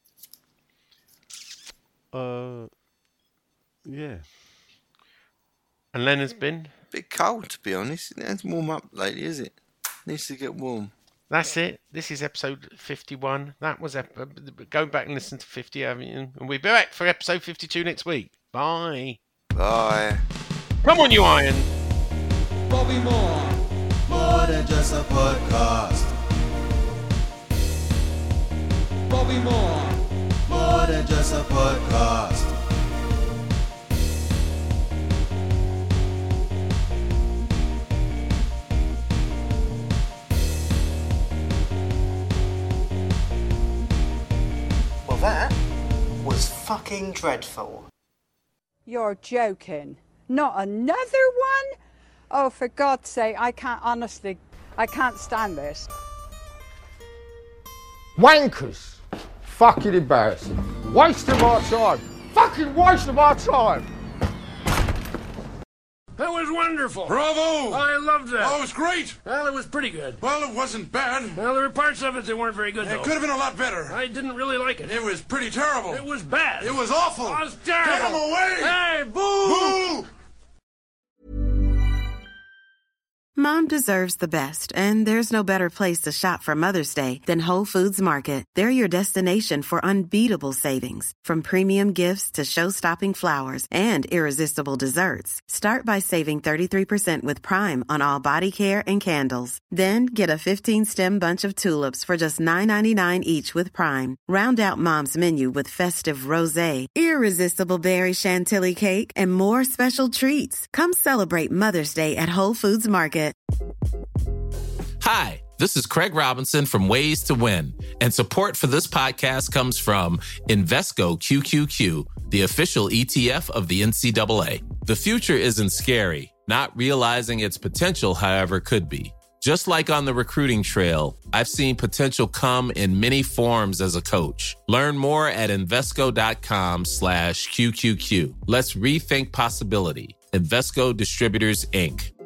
Uh, yeah. And Len has been. Bit cold, to be honest. It hasn't warmed up lately, is it? Needs to get warm. That's it. This is episode fifty-one. That was ep- uh, go back and listen to fifty, haven't you? And we'll be back for episode fifty-two next week. Bye. Bye. Come on, you Iron. Bobby Moore. More than just a podcast. Bobby Moore. More than just a podcast. Well, that was fucking dreadful. You're joking. Not another one? Oh, for God's sake, I can't, honestly, I can't stand this. Wankers! Fucking embarrassing. Waste of our time. Fucking waste of our time. That was wonderful. Bravo! I loved that. Oh, it was great. Well, it was pretty good. Well, it wasn't bad. Well, there were parts of it that weren't very good, It though. could have been a lot better. I didn't really like it. It was pretty terrible. It was bad. It was awful. It was terrible. Get him away! Hey, boo! Boo! Mom deserves the best, and there's no better place to shop for Mother's Day than Whole Foods Market. They're your destination for unbeatable savings, from premium gifts to show-stopping flowers and irresistible desserts. Start by saving thirty-three percent with Prime on all body care and candles. Then get a fifteen-stem bunch of tulips for just nine ninety-nine each with Prime. Round out Mom's menu with festive rosé, irresistible berry chantilly cake, and more special treats. Come celebrate Mother's Day at Whole Foods Market. Hi, this is Craig Robinson from Ways to Win, and support for this podcast comes from Invesco Q Q Q, the official E T F of the N C double A. The future isn't scary. Not realizing its potential, however, could be. Just like on the recruiting trail, I've seen potential come in many forms as a coach. Learn more at Invesco.com slash QQQ. Let's rethink possibility. Invesco Distributors, Incorporated.